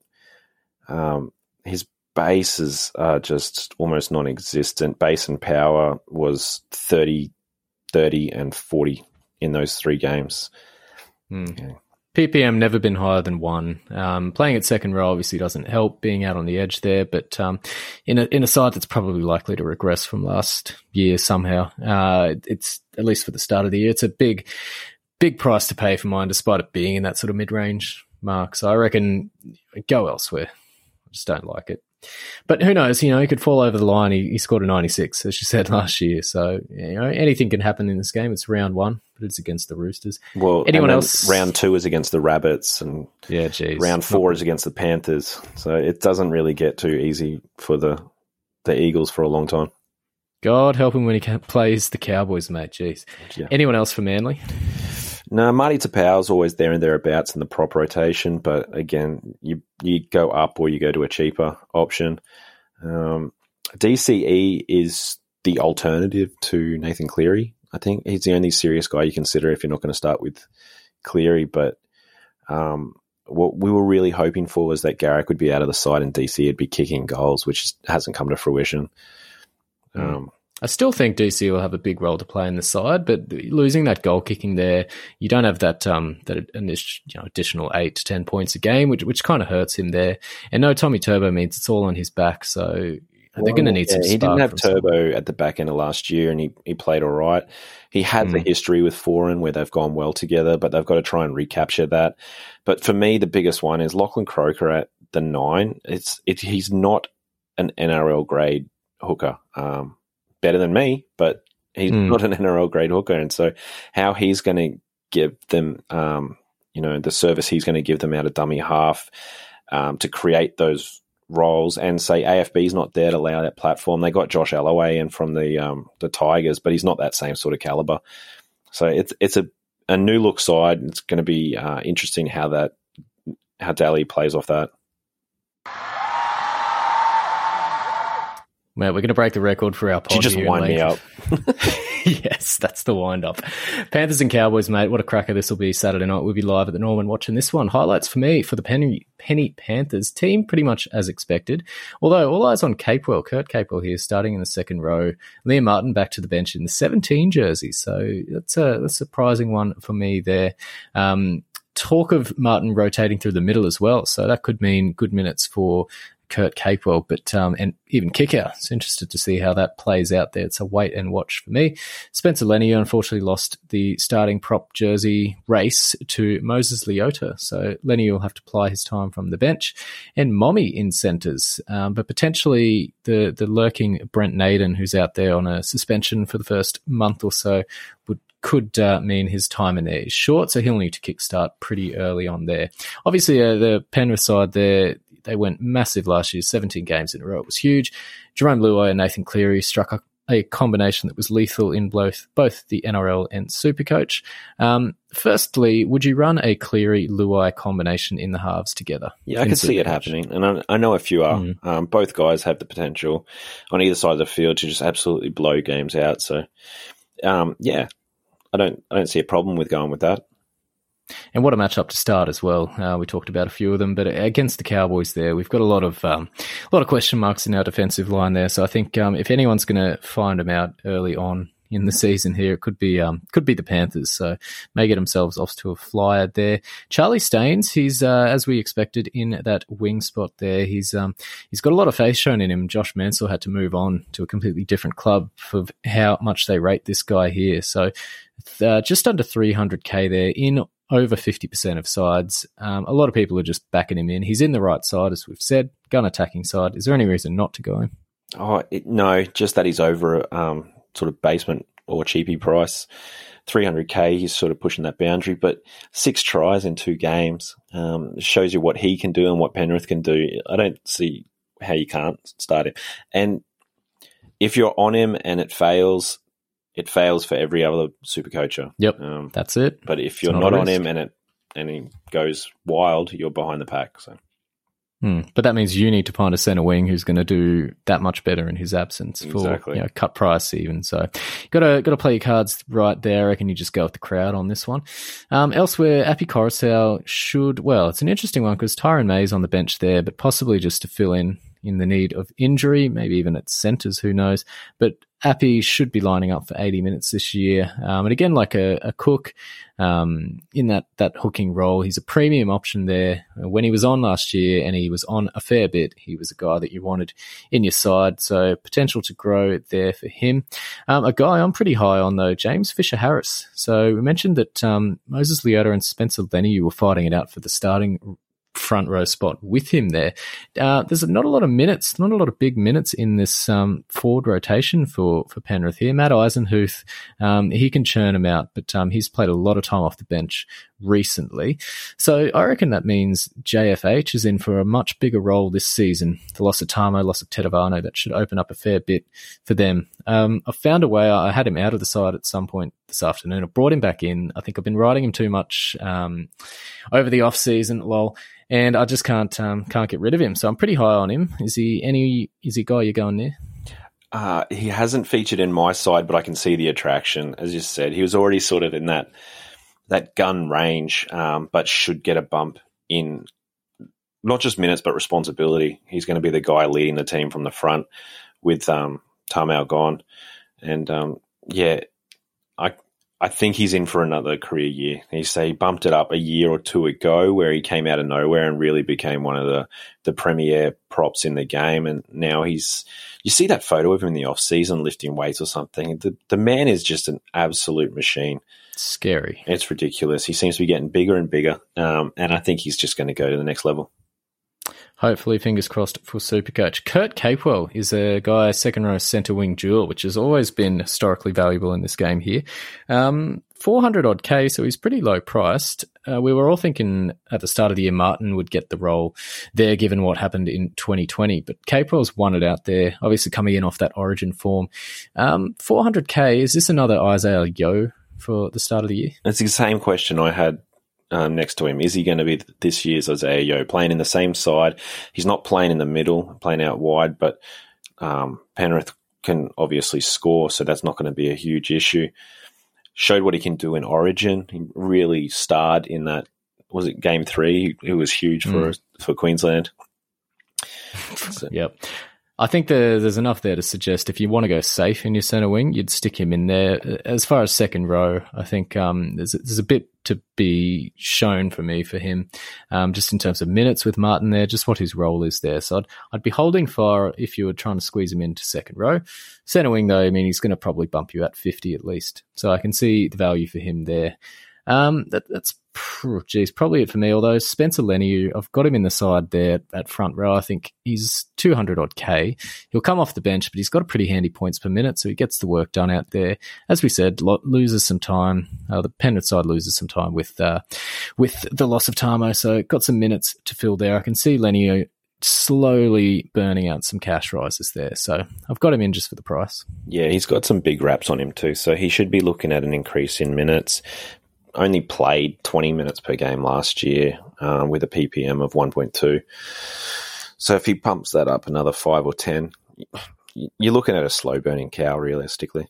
um, his bases are just almost non-existent. Base and power was thirty, thirty, and forty in those three games. Hmm. Yeah. P P M never been higher than one. Um, playing at second row obviously doesn't help, being out on the edge there, but um, in a in a side that's probably likely to regress from last year somehow. Uh, it's at least for the start of the year. It's a big, big price to pay for mine, despite it being in that sort of mid range mark. So I reckon go elsewhere. I just don't like it. But who knows? You know, he could fall over the line. He, he scored a ninety-six, as you said last year. So you know, anything can happen in this game. It's round one, but it's against the Roosters. Well, anyone else? Round two is against the Rabbits, and yeah, geez. round four is against the Panthers. So it doesn't really get too easy for the the Eagles for a long time. God help him when he can, plays the Cowboys, mate. Jeez. Yeah. Anyone else for Manly? No, Marty Tapau's always there and thereabouts in the prop rotation, but again, you you go up or you go to a cheaper option. Um, D C E is the alternative to Nathan Cleary. I think he's the only serious guy you consider if you're not going to start with Cleary. But um, what we were really hoping for was that Garrick would be out of the side and D C would be kicking goals, which hasn't come to fruition. Um, I still think D C will have a big role to play in the side, but losing that goal kicking there, you don't have that um that initial, you know, additional eight to ten points a game, which which kind of hurts him there. And no Tommy Turbo means it's all on his back, so well, they're going to need yeah, some. He didn't have Turbo someone. at the back end of last year, and he, he played all right. He had mm. the history with Foran where they've gone well together, but they've got to try and recapture that. But for me, the biggest one is Lachlan Croker at the nine. It's it, he's not an N R L grade hooker. Um, better than me, but he's mm. not an N R L grade hooker. And so how he's going to give them, um, you know, the service he's going to give them out of dummy half um, to create those roles, and say A F B's not there to allow that platform. They got Josh Alloway in from the um, the Tigers, but he's not that same sort of caliber. So it's it's a, a new look side. It's going to be uh, interesting how that how Daly plays off that. Well, we're going to break the record for our pod. Did you just here wind me up? Yes, that's the wind up. Panthers and Cowboys, mate. What a cracker this will be Saturday night. We'll be live at the Norman watching this one. Highlights for me for the Penny, Penny Panthers team, pretty much as expected. Although all eyes on Capewell. Kurt Capewell here starting in the second row. Liam Martin back to the bench in the seventeen jersey. So that's a, that's a surprising one for me there. Um, talk of Martin rotating through the middle as well. So that could mean good minutes for Kurt Capewell, but um, and even Kickout. It's interested to see how that plays out there. It's a wait and watch for me. Spencer Leniu unfortunately lost the starting prop jersey race to Moses Leota, so Leniu will have to ply his time from the bench. And Mommy in centres, um, but potentially the the lurking Brent Naden, who's out there on a suspension for the first month or so, would could uh, mean his time in there is short, so he'll need to kickstart pretty early on there. Obviously, uh, the Penrith side there, they went massive last year, seventeen games in a row. It was huge. Jerome Luai and Nathan Cleary struck a, a combination that was lethal in both both the N R L and Supercoach. Um, firstly, would you run a Cleary-Luai combination in the halves together? Yeah, I can see it happening, and I, I know a few are. Mm. Um, both guys have the potential on either side of the field to just absolutely blow games out. So, um, yeah, I don't I don't see a problem with going with that. And what a matchup to start as well. Uh, we talked about a few of them, but against the Cowboys there, we've got a lot of um, a lot of question marks in our defensive line there. So I think um, if anyone's going to find them out early on in the season here, it could be um, could be the Panthers. So may get themselves off to a flyer there. Charlie Staines, he's uh, as we expected in that wing spot there. He's um, he's got a lot of faith shown in him. Josh Mansell had to move on to a completely different club for how much they rate this guy here. So uh, just under three hundred K there in over fifty percent of sides. Um, a lot of people are just backing him in. He's in the right side, as we've said, gun attacking side. Is there any reason not to go him? Oh, it, no, just that he's over um, sort of basement or cheapy price. three hundred K, he's sort of pushing that boundary, but six tries in two games um, shows you what he can do and what Penrith can do. I don't see how you can't start him. And if you're on him and it fails, it fails for every other super coacher. Yep, um, that's it. But if you're not, not on him and it and he goes wild, you're behind the pack. So, hmm. But that means you need to find a centre wing who's going to do that much better in his absence for exactly. you know, cut price even. So, got to got to play your cards right there. I reckon you just go with the crowd on this one. Um, elsewhere, Api Coruscant should. Well, it's an interesting one because Tyrone May's on the bench there, but possibly just to fill in in the need of injury, maybe even at centres, who knows. But Appy should be lining up for eighty minutes this year. Um, and again, like a, a Cook um, in that, that hooking role, he's a premium option there. When he was on last year, and he was on a fair bit, he was a guy that you wanted in your side. So potential to grow there for him. Um, a guy I'm pretty high on, though, James Fisher-Harris. So we mentioned that um, Moses Leota and Spencer Leniu were fighting it out for the starting front row spot with him there. Uh, there's not a lot of minutes, not a lot of big minutes in this um, forward rotation for, for Penrith here. Matt Eisenhuth, um, he can churn them out, but um, he's played a lot of time off the bench recently. So I reckon that means J F H is in for a much bigger role this season. The loss of Tamo, loss of Tedavano, that should open up a fair bit for them. Um, I found a way. I had him out of the side at some point this afternoon. I brought him back in. I think I've been riding him too much um, over the off season, lol. And I just can't um, can't get rid of him. So I'm pretty high on him. Is he any? Is he a guy you're going there? Uh, he hasn't featured in my side, but I can see the attraction. As you said, he was already sort of in that that gun range, um, but should get a bump in not just minutes but responsibility. He's going to be the guy leading the team from the front with um, Tamau gone, and um, yeah, I. I think he's in for another career year. He say he bumped it up a year or two ago where he came out of nowhere and really became one of the, the premier props in the game. And now he's, you see that photo of him in the off season lifting weights or something. The, the man is just an absolute machine. Scary. It's ridiculous. He seems to be getting bigger and bigger. Um, and I think he's just going to go to the next level. Hopefully, fingers crossed for Supercoach. Kurt Capewell is a guy, second row centre wing duel, which has always been historically valuable in this game here. Um, four hundred odd K, so he's pretty low priced. Uh, we were all thinking at the start of the year Martin would get the role there given what happened in twenty twenty, but Capewell's won it out there, obviously coming in off that Origin form. Um, four hundred K, is this another Isaiah Yeo for the start of the year? It's the same question I had Um, next to him. Is he going to be this year's Isaiah Yeo, playing in the same side? He's not playing in the middle, playing out wide, but um, Penrith can obviously score, so that's not going to be a huge issue. Showed what he can do in Origin. He really starred in that, was it game three? It was huge for mm. for Queensland. So. Yep. I think there, there's enough there to suggest if you want to go safe in your centre wing, you'd stick him in there. As far as second row, I think um, there's, there's a bit to be shown for me for him, um, just in terms of minutes with Martin there, just what his role is there. So I'd, I'd be holding fire if you were trying to squeeze him into second row. Centre wing, though, I mean, he's going to probably bump you at fifty at least. So I can see the value for him there. Um, that, that's, geez, probably it for me. Although Spencer Leniu, I've got him in the side there at front row. I think he's two hundred odd K. He'll come off the bench, but he's got a pretty handy points per minute, so he gets the work done out there. As we said, lo- loses some time. Uh, the Penrith side loses some time with, uh, with the loss of Tamo, so got some minutes to fill there. I can see Leniu slowly burning out some cash rises there. So I've got him in just for the price. Yeah, he's got some big raps on him too, so he should be looking at an increase in minutes. Only played twenty minutes per game last year um, with a P P M of one point two. So if he pumps that up another five or ten, you're looking at a slow-burning cow, realistically.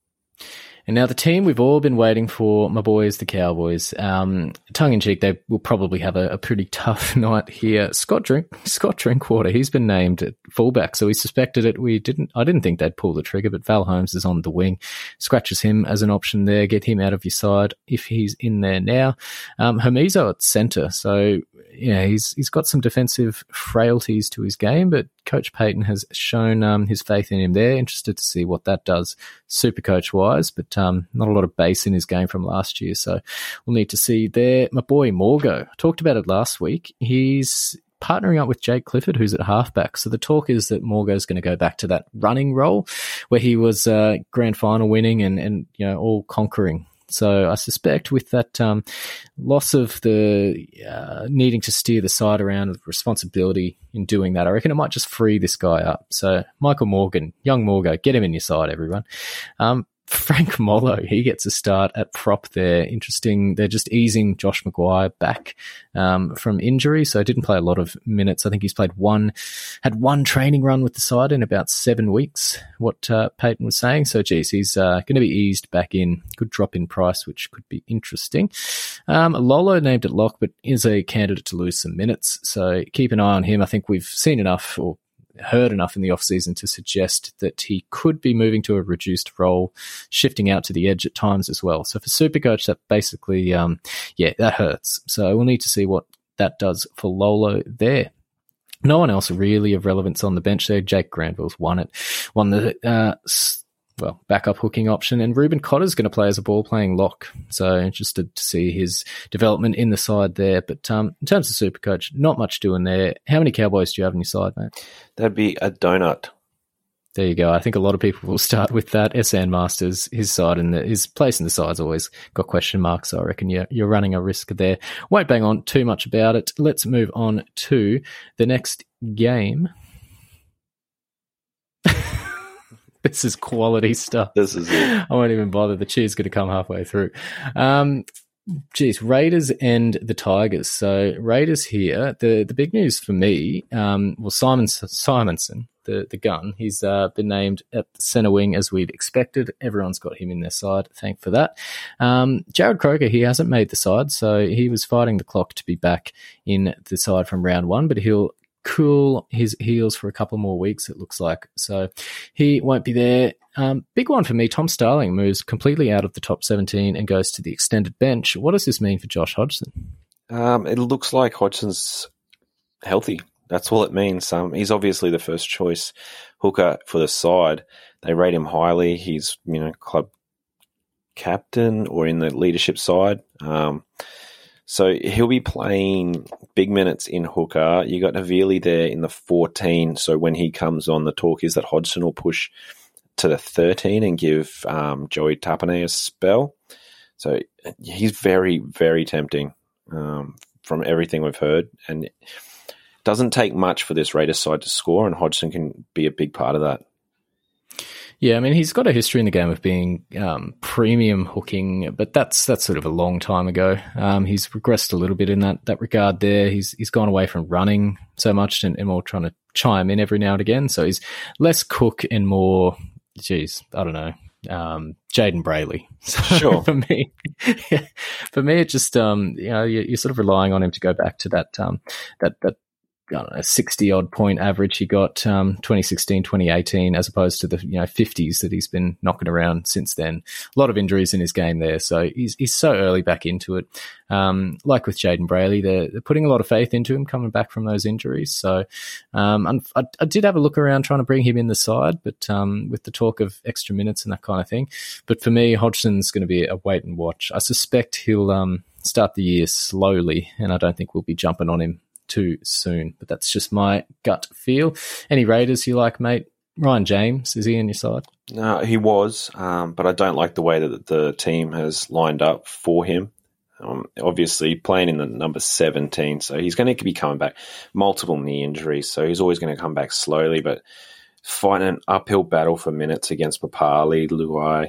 And now the team we've all been waiting for, my boys, the Cowboys. Um, tongue-in-cheek, they will probably have a, a pretty tough night here. Scott Drink, Scott Drinkwater, he's been named at fullback, so we suspected it. We didn't. I didn't think they'd pull the trigger, but Val Holmes is on the wing. Scratches him as an option there. Get him out of your side if he's in there now. Um, Hermizo at centre, so yeah, he's he's got some defensive frailties to his game, but Coach Payton has shown um, his faith in him there. Interested to see what that does Supercoach-wise, but um, not a lot of base in his game from last year, so we'll need to see there. My boy Morgo, I talked about it last week. He's partnering up with Jake Clifford, who's at halfback. So the talk is that Morgo's going to go back to that running role where he was uh, grand final winning and, and you know all conquering. So I suspect with that um, loss of the uh, needing to steer the side around with responsibility in doing that, I reckon it might just free this guy up. So Michael Morgan, young Morgo, get him in your side, everyone. Um, Frank Mollo, he gets a start at prop there. Interesting. They're just easing Josh Maguire back um, from injury, so didn't play a lot of minutes. I think he's played one, had one training run with the side in about seven weeks, what uh, Payton was saying. So, geez, he's uh, going to be eased back in. Good drop in price, which could be interesting. Um, Lolo named at lock, but is a candidate to lose some minutes, so keep an eye on him. I think we've seen enough, or heard enough in the offseason to suggest that he could be moving to a reduced role, shifting out to the edge at times as well. So for Supercoach, that basically, um, yeah, that hurts. So we'll need to see what that does for Lolo there. No one else really of relevance on the bench there. Jake Granville's won it, won the uh, well backup hooking option, and Ruben Cotter's going to play as a ball-playing lock. So interested to see his development in the side there. But um, in terms of Supercoach, not much doing there. How many Cowboys do you have on your side, mate? That'd be a donut. There you go. I think a lot of people will start with that. S N Masters, his side and his place in the side's always got question marks. So I reckon you're, you're running a risk there. Won't bang on too much about it. Let's move on to the next game. This is quality stuff. This is it. I won't even bother. The cheer's going to come halfway through. Um, Geez, Raiders and the Tigers. So Raiders here. The the big news for me, um, well, Simon Simonson, the the gun, he's uh, been named at the centre wing as we'd expected. Everyone's got him in their side. Thank for that. Um, Jared Croker, he hasn't made the side, so he was fighting the clock to be back in the side from round one, but he'll cool his heels for a couple more weeks, it looks like. So he won't be there. Um, big one for me, Tom Starling moves completely out of the top seventeen and goes to the extended bench. What does this mean for Josh Hodgson? Um, it looks like Hodgson's healthy. That's all it means. Um, he's obviously the first choice hooker for the side. They rate him highly. He's, you know, club captain or in the leadership side. Um, So he'll be playing big minutes in hooker. You got Havili there in the fourteen. So when he comes on, the talk is that Hodgson will push to the thirteen and give um, Joey Tapine a spell. So he's very, very tempting um, from everything we've heard. And it doesn't take much for this Raiders side to score, and Hodgson can be a big part of that. Yeah, I mean, he's got a history in the game of being um, premium hooking, but that's that's sort of a long time ago. Um, he's regressed a little bit in that that regard there. He's he's gone away from running so much and, and more trying to chime in every now and again. So he's less Cook and more, geez, I don't know, um, Jaden Brayley. So sure. for me, yeah, for me, it just um, you know, you're, you're sort of relying on him to go back to that um, that that. I don't know, sixty-odd point average he got um, twenty sixteen, twenty eighteen, as opposed to the you know fifties that he's been knocking around since then. A lot of injuries in his game there, so he's he's so early back into it. Um, like with Jaden Brayley, they're, they're putting a lot of faith into him coming back from those injuries. So um, I, I did have a look around trying to bring him in the side, but um, with the talk of extra minutes and that kind of thing. But for me, Hodgson's going to be a wait and watch. I suspect he'll um, start the year slowly, and I don't think we'll be jumping on him too soon, but that's just my gut feel. Any Raiders you like, mate? Ryan James, is he in your side? No, he was, um, but I don't like the way that the team has lined up for him. Um, obviously, playing in the number seventeen, so he's going to be coming back. Multiple knee injuries, so he's always going to come back slowly, but fighting an uphill battle for minutes against Papali, Luai.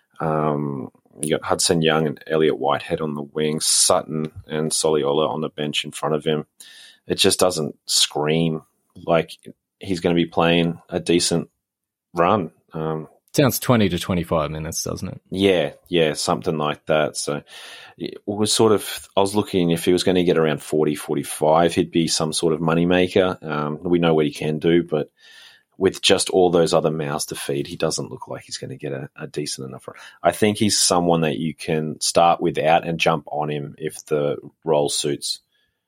Um, you got Hudson Young and Elliot Whitehead on the wing, Sutton and Soliola on the bench in front of him. It just doesn't scream like he's going to be playing a decent run. Um, Sounds twenty to twenty-five minutes, doesn't it? Yeah, yeah, something like that. So it was sort of, I was looking if he was going to get around forty, forty-five, he'd be some sort of moneymaker. Um, we know what he can do, but with just all those other mouths to feed, he doesn't look like he's going to get a, a decent enough run. I think he's someone that you can start without and jump on him if the role suits.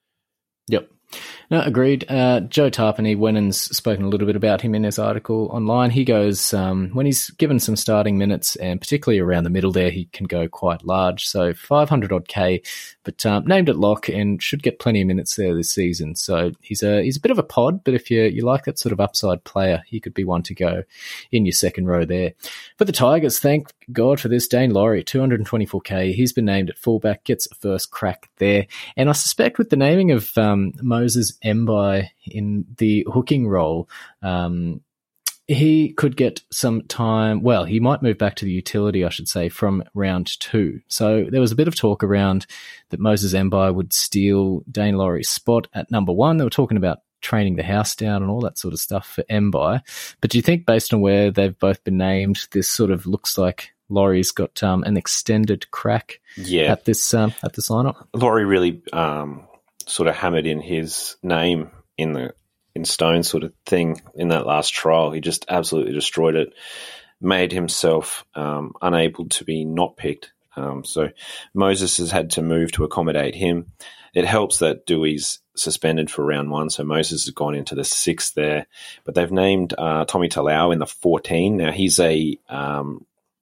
Yep. No, agreed. Uh, Joe Tarpany, Wennon's spoken a little bit about him in his article online. He goes, um, when he's given some starting minutes, and particularly around the middle there, he can go quite large. So five hundred odd K, but um, named at lock and should get plenty of minutes there this season. So he's a he's a bit of a pod, but if you you like that sort of upside player, he could be one to go in your second row there. For the Tigers, thank God for this. Dane Laurie, two hundred twenty-four K. He's been named at fullback, gets a first crack there. And I suspect with the naming of um, Moses Mbai in the hooking role, um, he could get some time. Well, he might move back to the utility, I should say, from round two. So there was a bit of talk around that Moses Mbai would steal Dane Laurie's spot at number one. They were talking about training the house down and all that sort of stuff for Mbai. But do you think, based on where they've both been named, this sort of looks like Laurie's got um, an extended crack yeah. at this um, at this lineup? Laurie really um, sort of hammered in his name in the in stone sort of thing in that last trial. He just absolutely destroyed it, made himself um, unable to be not picked. Um, so Moses has had to move to accommodate him. It helps that Dewey's suspended for round one, so Moses has gone into the sixth there. But they've named uh, Tommy Talau in the fourteen. Now, he's a um,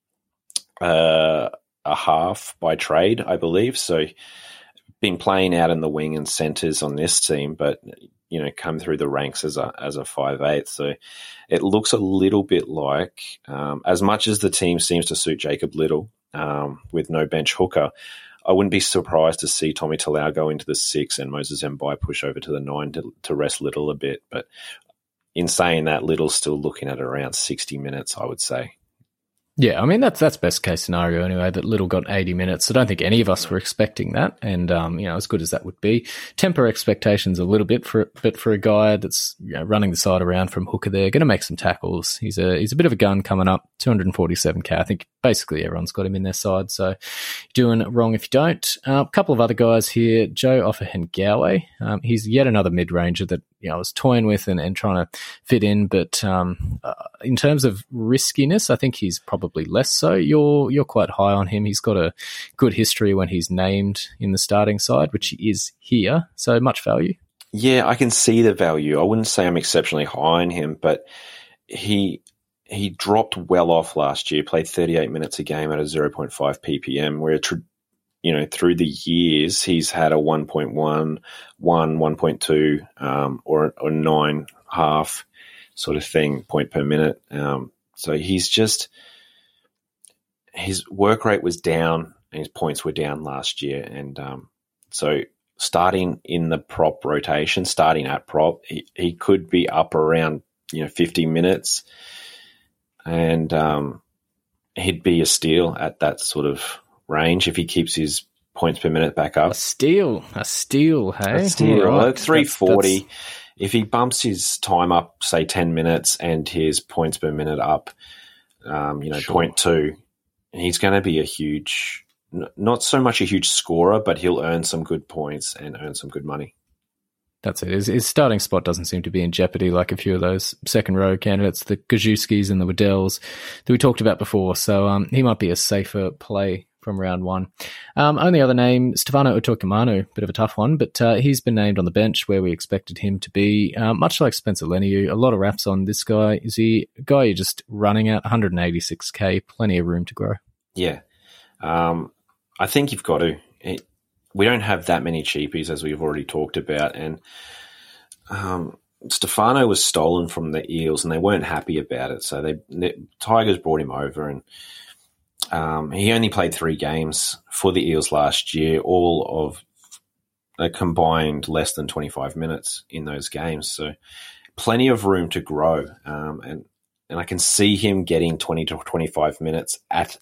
uh, a half by trade, I believe. So been playing out in the wing and centres on this team, but you know, come through the ranks as a as a five eight. So it looks a little bit like, um, as much as the team seems to suit Jacob Little um, with no bench hooker, I wouldn't be surprised to see Tommy Talau go into the six and Moses Mbai push over to the nine to, to rest Little a bit. But in saying that, Little's still looking at around sixty minutes, I would say. Yeah, I mean, that's that's best case scenario anyway, that Little got eighty minutes. I don't think any of us were expecting that. And, um, you know, as good as that would be, temper expectations a little bit for but for a guy that's, you know, running the side around from hooker there, going to make some tackles. He's a he's a bit of a gun coming up, two forty-seven K. I think basically everyone's got him in their side, so you're doing wrong if you don't. Uh, a couple of other guys here, Joe Offahengawe. Um, he's yet another mid-ranger that, you know, I was toying with and, and trying to fit in, but um, uh, in terms of riskiness, I think he's probably less so. You're you're quite high on him. He's got a good history when he's named in the starting side, which he is here, so much value. Yeah, I can see the value. I wouldn't say I'm exceptionally high on him, but he he dropped well off last year, played thirty-eight minutes a game at a zero point five P P M, where tra- you know, through the years, he's had a one point one, one, one point two, um, or, or nine half sort of thing, point per minute. Um, so he's just, his work rate was down and his points were down last year. And um, so starting in the prop rotation, starting at prop, he, he could be up around, you know, fifty minutes. And um, he'd be a steal at that sort of range if he keeps his points per minute back up. A steal, a steal, hey? A steal. Right. Like three forty. That's, that's... If he bumps his time up, say, ten minutes and his points per minute up, um, you know, sure. point two, he's going to be a huge, not so much a huge scorer, but he'll earn some good points and earn some good money. That's it. His, his starting spot doesn't seem to be in jeopardy like a few of those second row candidates, the Gajewskis and the Waddells that we talked about before. So um, he might be a safer play from round one. Um, only other name, Stefano Utoikamanu, bit of a tough one, but uh, he's been named on the bench where we expected him to be. Uh, much like Spencer Leniu, a lot of raps on this guy. Is he a guy you're just running at one eighty-six K, plenty of room to grow? Yeah. Um, I think you've got to. It, we don't have that many cheapies, as we've already talked about, and um, Stefano was stolen from the Eels, and they weren't happy about it. So they, the Tigers brought him over, and um, he only played three games for the Eels last year, all of a combined less than twenty-five minutes in those games. So plenty of room to grow, um, and and I can see him getting twenty to twenty-five minutes at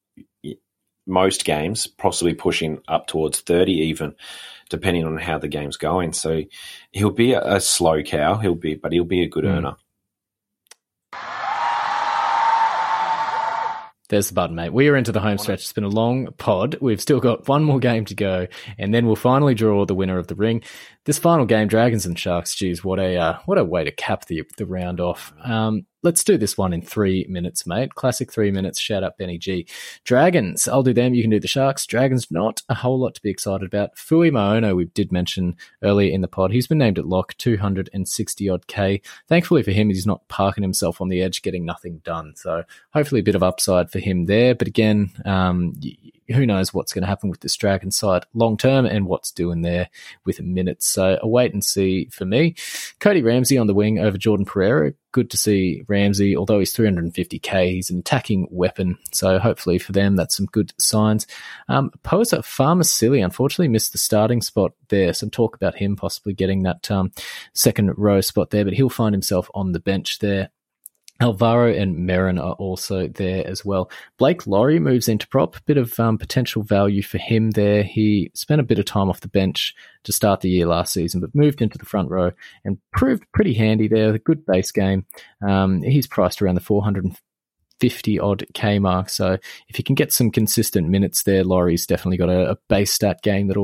most games, possibly pushing up towards thirty even, depending on how the game's going. So he'll be a, a slow cow, he'll be, but he'll be a good mm. earner. There's the button, mate. We are into the home stretch. It's been a long pod. We've still got one more game to go, and then we'll finally draw the winner of the ring. This final game, Dragons and Sharks, geez, what a uh, what a way to cap the the round off. Um, let's do this one in three minutes, mate. Classic three minutes. Shout out Benny G. Dragons, I'll do them. You can do the Sharks. Dragons, not a whole lot to be excited about. Fui Maono, we did mention earlier in the pod. He's been named at lock, two sixty odd K. Thankfully for him, he's not parking himself on the edge, getting nothing done. So hopefully a bit of upside for him there. But again, um, who knows what's going to happen with this Dragon side long term and what's doing there with minutes. So a wait and see for me. Cody Ramsey on the wing over Jordan Pereira. Good to see Ramsey, although he's three fifty K, he's an attacking weapon. So hopefully for them, that's some good signs. Um, Posa Farmasili, unfortunately, missed the starting spot there. Some talk about him possibly getting that um, second row spot there, but he'll find himself on the bench there. Alvaro and Merrin are also there as well. Blake Laurie moves into prop. Bit of um, potential value for him there. He spent a bit of time off the bench to start the year last season, but moved into the front row and proved pretty handy there. A good base game. Um, he's priced around the four fifty odd K mark. So if you can get some consistent minutes there, Laurie's definitely got a, a base stat game that'll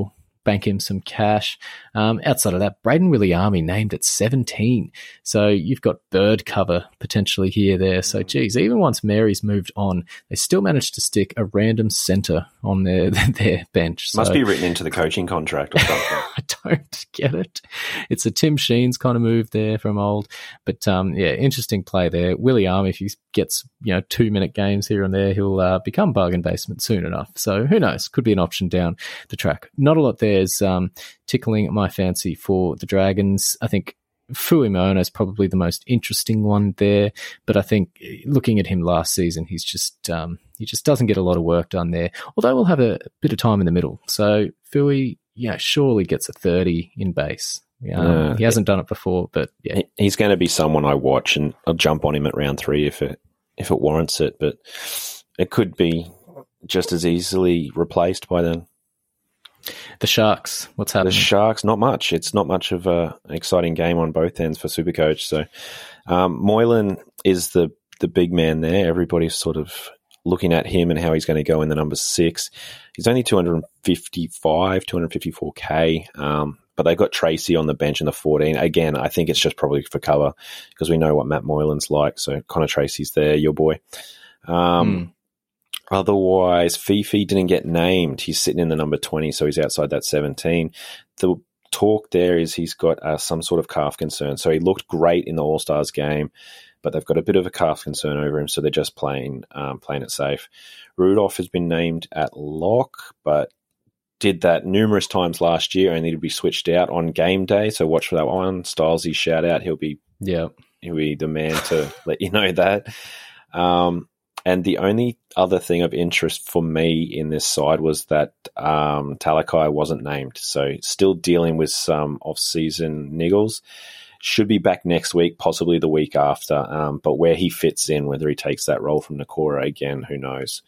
bank him some cash. Um, outside of that, Braden Williami named at seventeen. So you've got bird cover potentially here, there. So, geez, even once Mary's moved on, they still managed to stick a random centre on their, their bench. Must so, be written into the coaching contract or something. I don't get it. It's a Tim Sheens kind of move there from old. But, um, yeah, interesting play there. Williami, if he gets, you know, two-minute games here and there, he'll uh, become bargain basement soon enough. So who knows? Could be an option down the track. Not a lot there is um, tickling my fancy for the Dragons. I think Fuimona is probably the most interesting one there, but I think looking at him last season, he's just um, he just doesn't get a lot of work done there. Although we'll have a bit of time in the middle, so Fui, yeah, surely gets a thirty in base. Um, uh, he hasn't done it before, but yeah, he's going to be someone I watch, and I'll jump on him at round three if it if it warrants it. But it could be just as easily replaced by then. The Sharks, what's happening? The Sharks, not much. It's not much of a, an exciting game on both ends for Supercoach. So um, Moylan is the, the big man there. Everybody's sort of looking at him and how he's going to go in the number six. He's only two fifty-five, two fifty-four K, um, but they've got Tracy on the bench in the fourteen. Again, I think it's just probably for cover because we know what Matt Moylan's like. So Connor Tracy's there, your boy. Um mm. Otherwise, Fifi didn't get named. He's sitting in the number twenty, so he's outside that seventeen. The talk there is he's got uh, some sort of calf concern. So he looked great in the All-Stars game, but they've got a bit of a calf concern over him, so they're just playing um, playing it safe. Rudolph has been named at lock, but did that numerous times last year, only to be switched out on game day, so watch for that one. Stylesy shout out. He'll be, yeah, he'll be the man to let you know that. Um, And the only other thing of interest for me in this side was that um, Talakai wasn't named. So still dealing with some off-season niggles. Should be back next week, possibly the week after. Um, but where he fits in, whether he takes that role from Nakora again, who knows?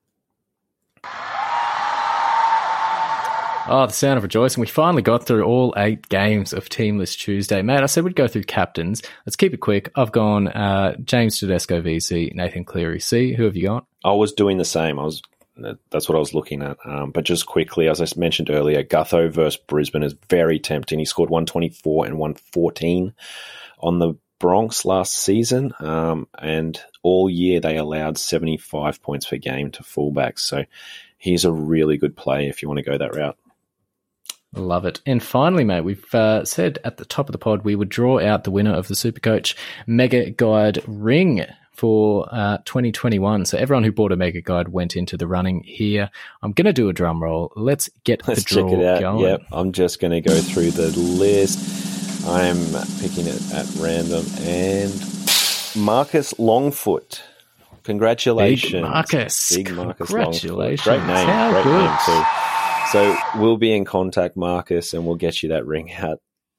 Oh, the sound of rejoicing. We finally got through all eight games of Teamless Tuesday. Mate, I said we'd go through captains. Let's keep it quick. I've gone uh, James Tedesco V C, Nathan Cleary C. Who have you got? I was doing the same. I was. That's what I was looking at. Um, but just quickly, as I mentioned earlier, Gutho versus Brisbane is very tempting. He scored one twenty-four and one fourteen on the Bronx last season. Um, and all year they allowed seventy-five points per game to fullbacks. So he's a really good play if you want to go that route. Love it. And finally, mate, we've uh, said at the top of the pod we would draw out the winner of the Supercoach Mega Guide ring for uh, twenty twenty-one. So everyone who bought a Mega Guide went into the running here. I'm going to do a drum roll. Let's get Let's the draw check it out. going. Yep, I'm just going to go through the list. I'm picking it at random. And Marcus Longfoot. Congratulations. Big Marcus. Big Marcus Congratulations. Longfoot. Great name. How Great good. name too. So we'll be in contact, Marcus, and we'll get you that ring out.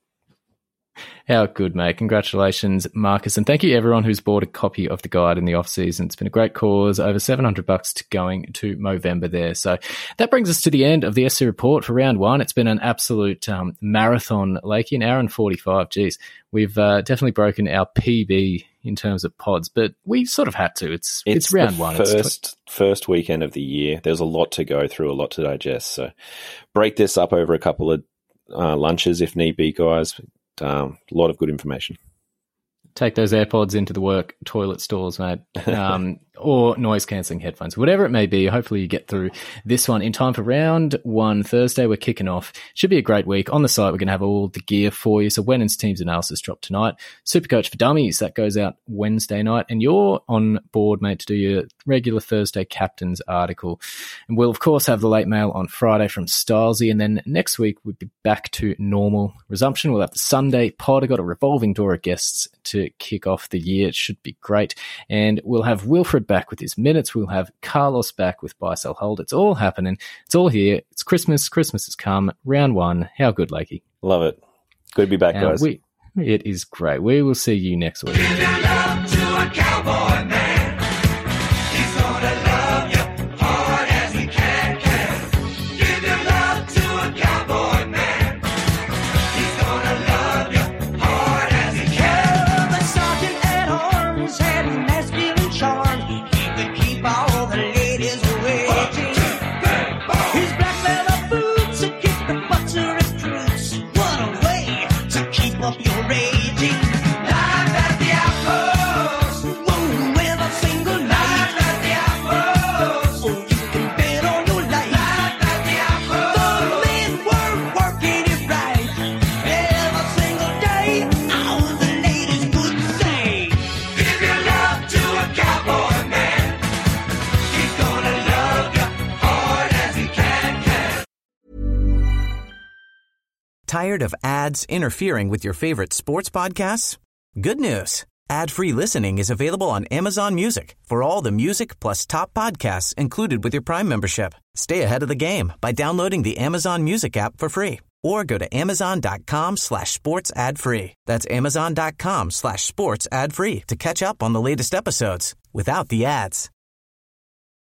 How good, mate. Congratulations, Marcus. And thank you everyone who's bought a copy of the guide in the off-season. It's been a great cause. Over seven hundred bucks to going to Movember there. So that brings us to the end of the S C report for round one. It's been an absolute um, marathon, Lakey, an hour and forty-five. Geez, we've uh, definitely broken our P B in terms of pods, but we sort of had to. It's it's, it's round one. First, it's tw- first weekend of the year. There's a lot to go through, a lot to digest. So break this up over a couple of uh, lunches if need be, guys. Um, a lot of good information. Take those AirPods into the work toilet stalls, mate, um, or noise-cancelling headphones, whatever it may be. Hopefully you get through this one in time for round one Thursday. We're kicking off. Should be a great week. On the site, we're going to have all the gear for you. So Wennon's team's analysis dropped tonight. Supercoach for Dummies, that goes out Wednesday night. And you're on board, mate, to do your regular Thursday captains article. And we'll, of course, have the late mail on Friday from Stylesy. And then next week, we'll be back to normal resumption. We'll have the Sunday pod. I've got a revolving door of guests to kick off the year. It should be great. And we'll have Wilfred back with his minutes. We'll have Carlos back with Buy, Sell, Hold. It's all happening. It's all here. It's Christmas. Christmas has come. Round one. How good, Lakey? Love it. Good to be back, uh, guys. We, it is great. We will see you next week. Give your love to a cowboy man. He's gonna love you hard as he can, can. Give your love to a cowboy man. He's gonna love you hard as he can. The sergeant at arms had a masculine charm. He could keep all the ladies waiting. His black leather boots would kick the butts Tired of ads interfering with your favorite sports podcasts? Good news. Ad-free listening is available on Amazon Music for all the music plus top podcasts included with your Prime membership. Stay ahead of the game by downloading the Amazon Music app for free or go to amazon.com slash sports ad free. That's amazon.com slash sports ad free to catch up on the latest episodes without the ads.